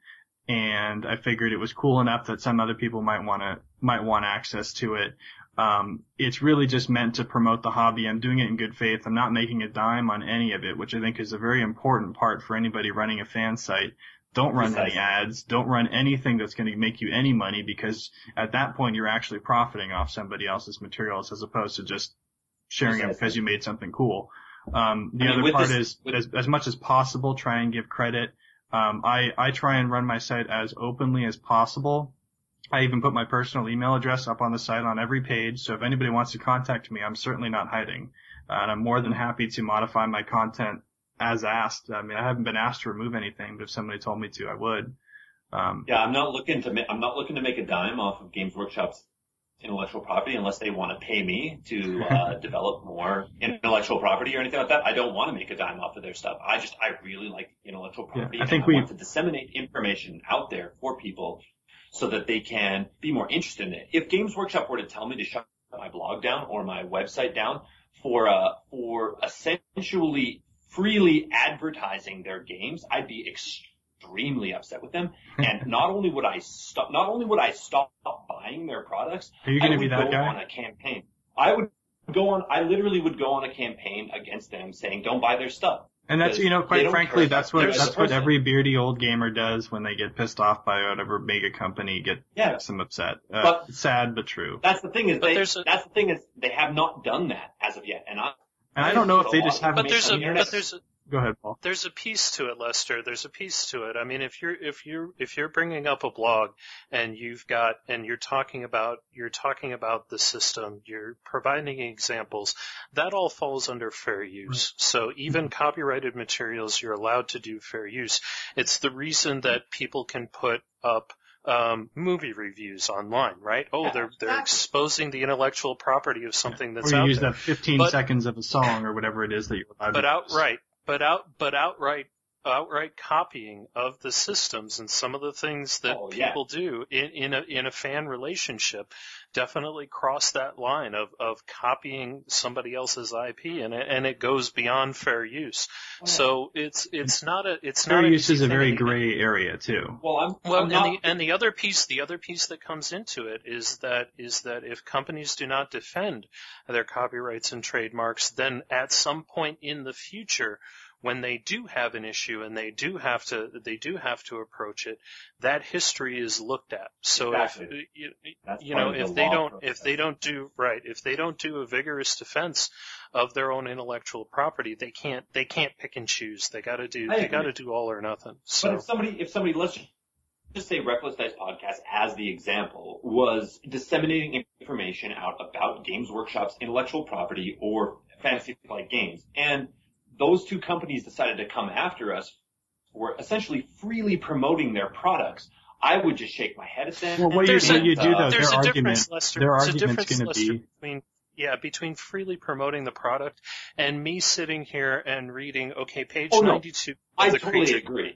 and I figured it was cool enough that some other people might want to might want access to it. Um, it's really just meant to promote the hobby. I'm doing it in good faith. I'm not making a dime on any of it, which I think is a very important part for anybody running a fan site. Don't run Precisely. any ads. Don't run anything that's going to make you any money, because at that point you're actually profiting off somebody else's materials as opposed to just sharing Precisely. it because you made something cool. Um, the I mean, other part this, is, with... as, as much as possible, try and give credit. Um, I, I try and run my site as openly as possible. I even put my personal email address up on the site on every page, so if anybody wants to contact me, I'm certainly not hiding. Uh, and I'm more than happy to modify my content as asked. I mean, I haven't been asked to remove anything, but if somebody told me to, I would. Um, yeah, I'm not looking to, ma- I'm not looking to make a dime off of Games Workshop's intellectual property unless they want to pay me to, uh, develop more intellectual property or anything like that. I don't want to make a dime off of their stuff. I just, I really like intellectual property. Yeah, I think and we I want to disseminate information out there for people so that they can be more interested in it. If Games Workshop were to tell me to shut my blog down or my website down for, uh, for essentially freely advertising their games, I'd be extremely upset with them. And not only would I stop, not only would I stop buying their products, Are you going to be that go guy? on a campaign. I would go on, I literally would go on a campaign against them saying, don't buy their stuff. And that's, you know, quite frankly, that's what, that's what every beardy old gamer does when they get pissed off by whatever mega company get, yeah. gets them upset. Uh, but sad, but true. That's the thing is they, a, that's the thing is they have not done that as of yet. And I, and I don't know if they just haven't. But there's a, but there's a, Go ahead, Paul. There's a piece to it, Lester. There's a piece to it. I mean, if you're if you're if you're bringing up a blog and you've got and you're talking about you're talking about the system, you're providing examples, that all falls under fair use. Right. So even mm-hmm. copyrighted materials, you're allowed to do fair use. It's the reason that people can put up um movie reviews online, right? Oh, yeah, they're they're exposing the intellectual property of something that's out there. Or you use there. that fifteen but, seconds of a song or whatever it is that you're allowed but to outright. But out, but outright, outright copying of the systems and some of the things that oh, yeah. people do in, in a, in a fan relationship definitely cross that line of, of copying somebody else's I P, and it, and it goes beyond fair use. Oh. So it's, it's not a, it's fair not use a is a very gray area too. Well, I'm, well, I'm and not... the, and the other piece, the other piece that comes into it is that, is that if companies do not defend their copyrights and trademarks, then at some point in the future, when they do have an issue and they do have to, they do have to approach it, that history is looked at. So exactly. if, you, That's you know, the if they don't, process. if they don't do, right, if they don't do a vigorous defense of their own intellectual property, they can't, they can't pick and choose. They gotta do, I they agree. gotta do all or nothing. So. But if somebody, if somebody, let's just say Reckless Dice Podcast as the example, was disseminating information out about Games Workshop's intellectual property or Fantasy Flight Games, and those two companies decided to come after us for essentially freely promoting their products, I would just shake my head at them. Well, what you, what you do, though, uh, there's their a argument, difference, Lester. their There's argument's a difference, going to Lester, be... between, yeah, between freely promoting the product and me sitting here and reading, okay, page oh, no. ninety-two. I the totally creature. agree.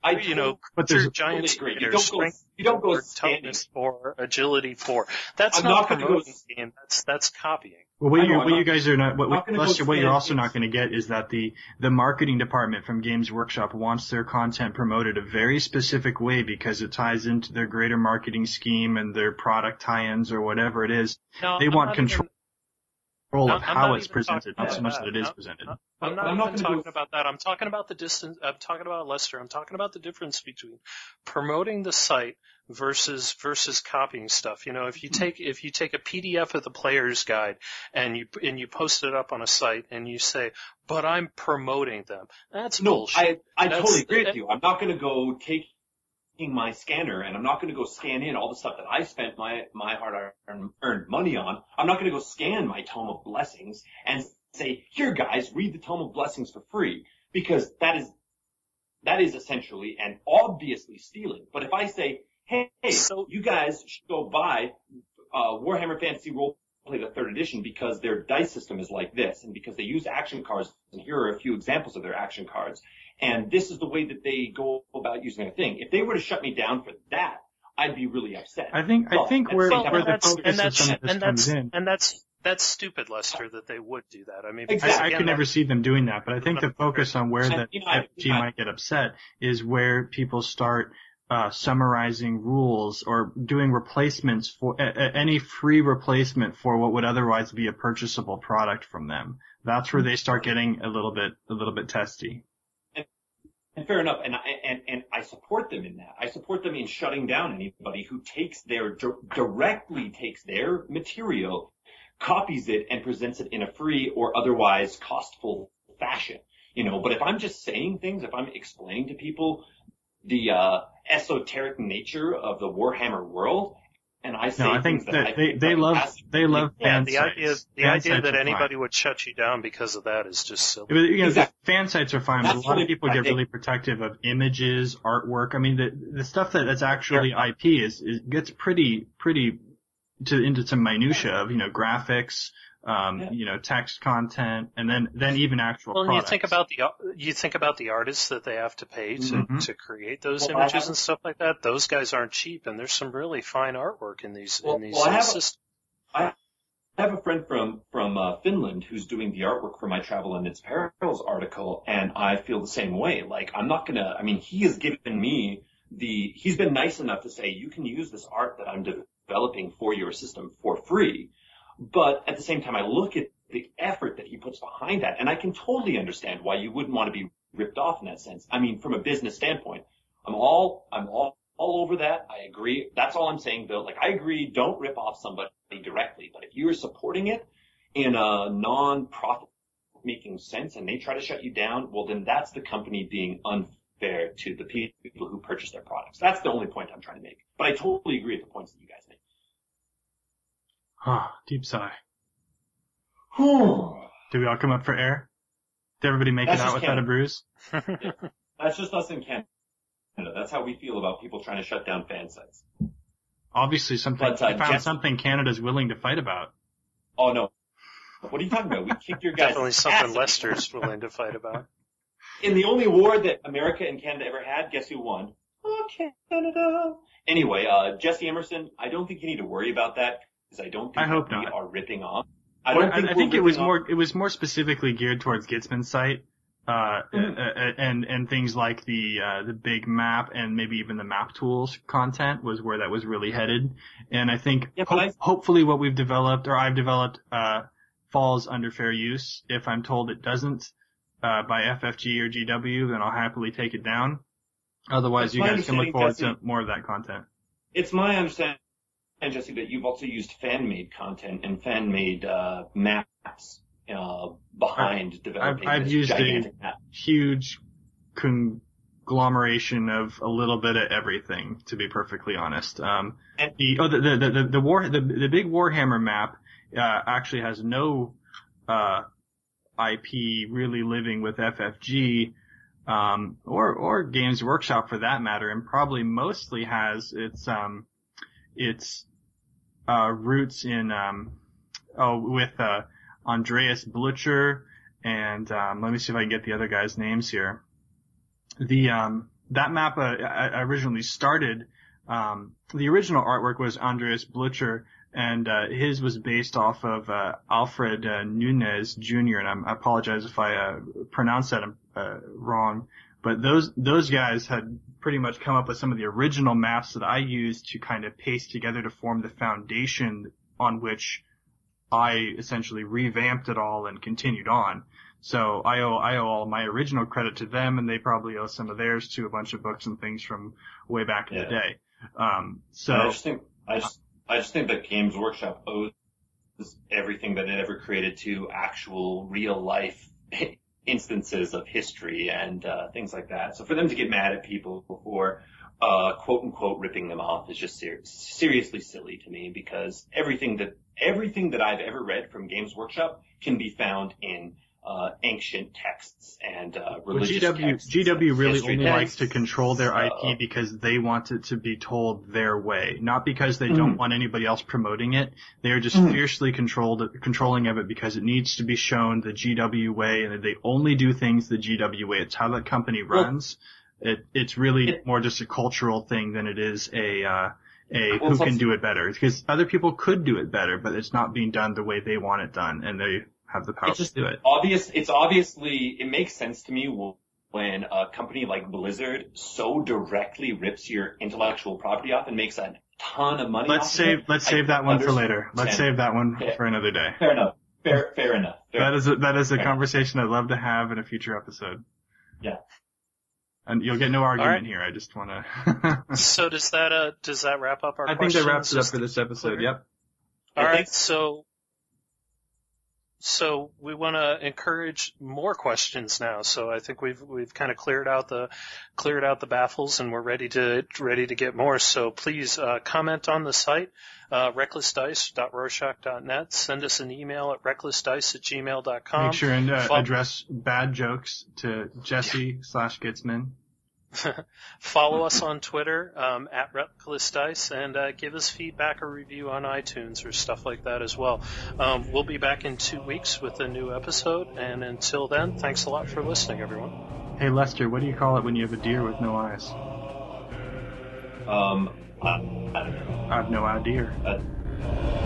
I you know, but creature, there's- giant Totally agree. You spider, don't go- strength you don't go four, scanning. toughness four, agility four. That's I'm not, not gonna go promoting s- the game. That's that's copying. Well, what I you know, what I'm you not- guys are not what, not gonna go Lester, what you're scan also things. not going to get is that the the marketing department from Games Workshop wants their content promoted a very specific way because it ties into their greater marketing scheme and their product tie-ins or whatever it is. No, They I'm want not control even, of I'm how not it's even presented, talking not so about much that. that it is No, presented. I'm But not I'm even not gonna talking go- about that. I'm talking about the distance. I'm talking about Lester. I'm talking about the difference between promoting the site versus versus copying stuff. You know, if you take if you take a P D F of the player's guide and you and you post it up on a site and you say, "But I'm promoting them," that's No, bullshit. I, I That's- totally agree with you. I'm not going to go taking my scanner and I'm not going to go scan in all the stuff that I spent my, my hard earned money on. I'm not going to go scan my Tome of Blessings and say, here guys, read the Tome of Blessings for free, because that is, that is essentially and obviously stealing. But if I say, hey, So- you guys should go buy, uh, Warhammer Fantasy Roleplay the third edition because their dice system is like this and because they use action cards, and here are a few examples of their action cards. And this is the way that they go about using a thing. If they were to shut me down for that, I'd be really upset. I think I But think at the where same time, where the that's, focus and of that's some of this and comes that's in. and that's that's stupid, Lester, that they would do that. I mean, because, Exactly. I, I again, could never that- see them doing that, but I think the focus on where And, the you know, I- F G I- might get upset is where people start uh, summarizing rules or doing replacements for a, a, any free replacement for what would otherwise be a purchasable product from them. That's where they start getting a little bit a little bit testy. And fair enough, and I, and, and I support them in that. I support them in shutting down anybody who takes their, directly takes their material, copies it, and presents it in a free or otherwise costful fashion. You know, but if I'm just saying things, if I'm explaining to people the, uh, esoteric nature of the Warhammer world, and I say No, I things think that that I they think they are love fantastic, they love yeah, fan the sites. idea the Fan idea sites that are anybody fine. would shut you down because of that is just silly. But, you know, Exactly. the fan sites are fine, but That's a the lot only of people thing I get think. really protective of images, artwork. I mean, the the stuff that that's actually I P is, is gets pretty pretty to into some minutia of, you know, graphics, um, Yeah. you know, text content, and then then even actual Well, and you products. think about the you think about the artists that they have to pay to Mhm. to create those Well, I images have- and stuff like that. Those guys aren't cheap, and there's some really fine artwork in these Well- in these well, I uh, have a- systems. I have a friend from from uh, Finland who's doing the artwork for my Travel and Its Perils article, and I feel the same way. Like, I'm not gonna. I mean, he has given me the. He's been nice enough to say you can use this art that I'm developing for your system for free. But at the same time, I look at the effort that he puts behind that, and I can totally understand why you wouldn't want to be ripped off in that sense. I mean, from a business standpoint, I'm all I'm all. all over that. I agree. That's all I'm saying, Bill. Like, I agree, don't rip off somebody directly. But if you're supporting it in a non-profit making sense and they try to shut you down, well, then that's the company being unfair to the people who purchase their products. That's the only point I'm trying to make. But I totally agree with the points that you guys make. Ah, deep sigh. Whew. Did we all come up for air? Did everybody make That's it out just without a Canada. bruise? That's just us in Canada. That's how we feel about people trying to shut down fan sites. Obviously, something But, uh, you found Jesse- something Canada's willing to fight about. Oh, no. What are you talking about? We kicked your guys' Definitely something ass. Lester's willing to fight about. In the only war that America and Canada ever had, guess who won? Oh, Canada. Anyway, uh, Jesse Emerson, I don't think you need to worry about that because I don't think I hope that we not. are ripping off. I Well, don't think, I, I we're think it was ripping more off- it was more specifically geared towards Gitzman's site, uh, Mhm. uh, and and things like the uh, the big map and maybe even the map tools content was where that was really headed. And I think Yeah, but ho- I- hopefully what we've developed or I've developed uh, falls under fair use. If I'm told it doesn't uh, by F F G or G W, then I'll happily take it down. Otherwise, It's you my guys can look understanding, forward to Jesse- more of that content. It's my understanding, Jesse, that you've also used fan-made content and fan-made uh, maps uh, behind developing I've this used a- gigantic map. Huge conglomeration of a little bit of everything, to be perfectly honest. Um, And- the, oh, the, the, the, the war, the, the big Warhammer map, uh, actually has no, uh, I P really living with F F G, um, or, or Games Workshop for that matter, and probably mostly has its, um, its, uh, roots in, um, oh, with, uh, Andreas Blutcher and, um, let me see if I can get the other guys' names here. The, um, that map uh, I originally started. Um, the original artwork was Andreas Blucher, and uh, his was based off of uh, Alfred uh, Nunez Junior And I'm, I apologize if I uh, pronounced that uh, wrong. But those those guys had pretty much come up with some of the original maps that I used to kind of paste together to form the foundation on which I essentially revamped it all and continued on. So I owe I owe all my original credit to them, and they probably owe some of theirs to a bunch of books and things from way back in yeah. the day. Um, so I just think I just I just think that Games Workshop owes everything that it ever created to actual real life instances of history and uh, things like that. So for them to get mad at people for uh, quote unquote ripping them off is just ser- seriously silly to me, because everything that everything that I've ever read from Games Workshop can be found in uh ancient texts and uh religious well, G W texts. G W really history only texts, likes to control their so. I P because they want it to be told their way, not because they Mm. don't want anybody else promoting it. They are just Mm. fiercely controlled controlling of it because it needs to be shown the G W way, and they only do things the G W way. It's how that company runs. Well, it it's really it, more just a cultural thing than it is a uh a well, who plus, can do it better, because other people could do it better, but it's not being done the way they want it done, and they have the power it's just to do it. Obvious, it's obviously, it makes sense to me when a company like Blizzard so directly rips your intellectual property off and makes a ton of money Let's off save, of it. let's I save that one for later. Let's save that one yeah. for another day. Fair enough. Fair, fair enough. Fair that is a, that is a fair conversation I'd love to have in a future episode. Yeah. And you'll get no argument right. here. I just want to. So does that uh does that wrap up our I think questions? that wraps it up Just for this episode. clear? Yep. All I right, think- so so we want to encourage more questions now. So I think we've we've kind of cleared out the cleared out the baffles, and we're ready to ready to get more. So please uh, comment on the site, uh, reckless dice dot rorschach dot net. Send us an email at reckless dice at gmail dot com. Make sure and uh, Fo- address bad jokes to Jesse slash Gitzman. Follow us on Twitter um, at Reckless Dice, and uh, give us feedback or review on iTunes or stuff like that as well. Um, we'll be back in two weeks with a new episode, and until then, thanks a lot for listening, everyone. Hey Lester, what do you call it when you have a deer with no eyes? Um, I, I don't know. I have no idea. Uh,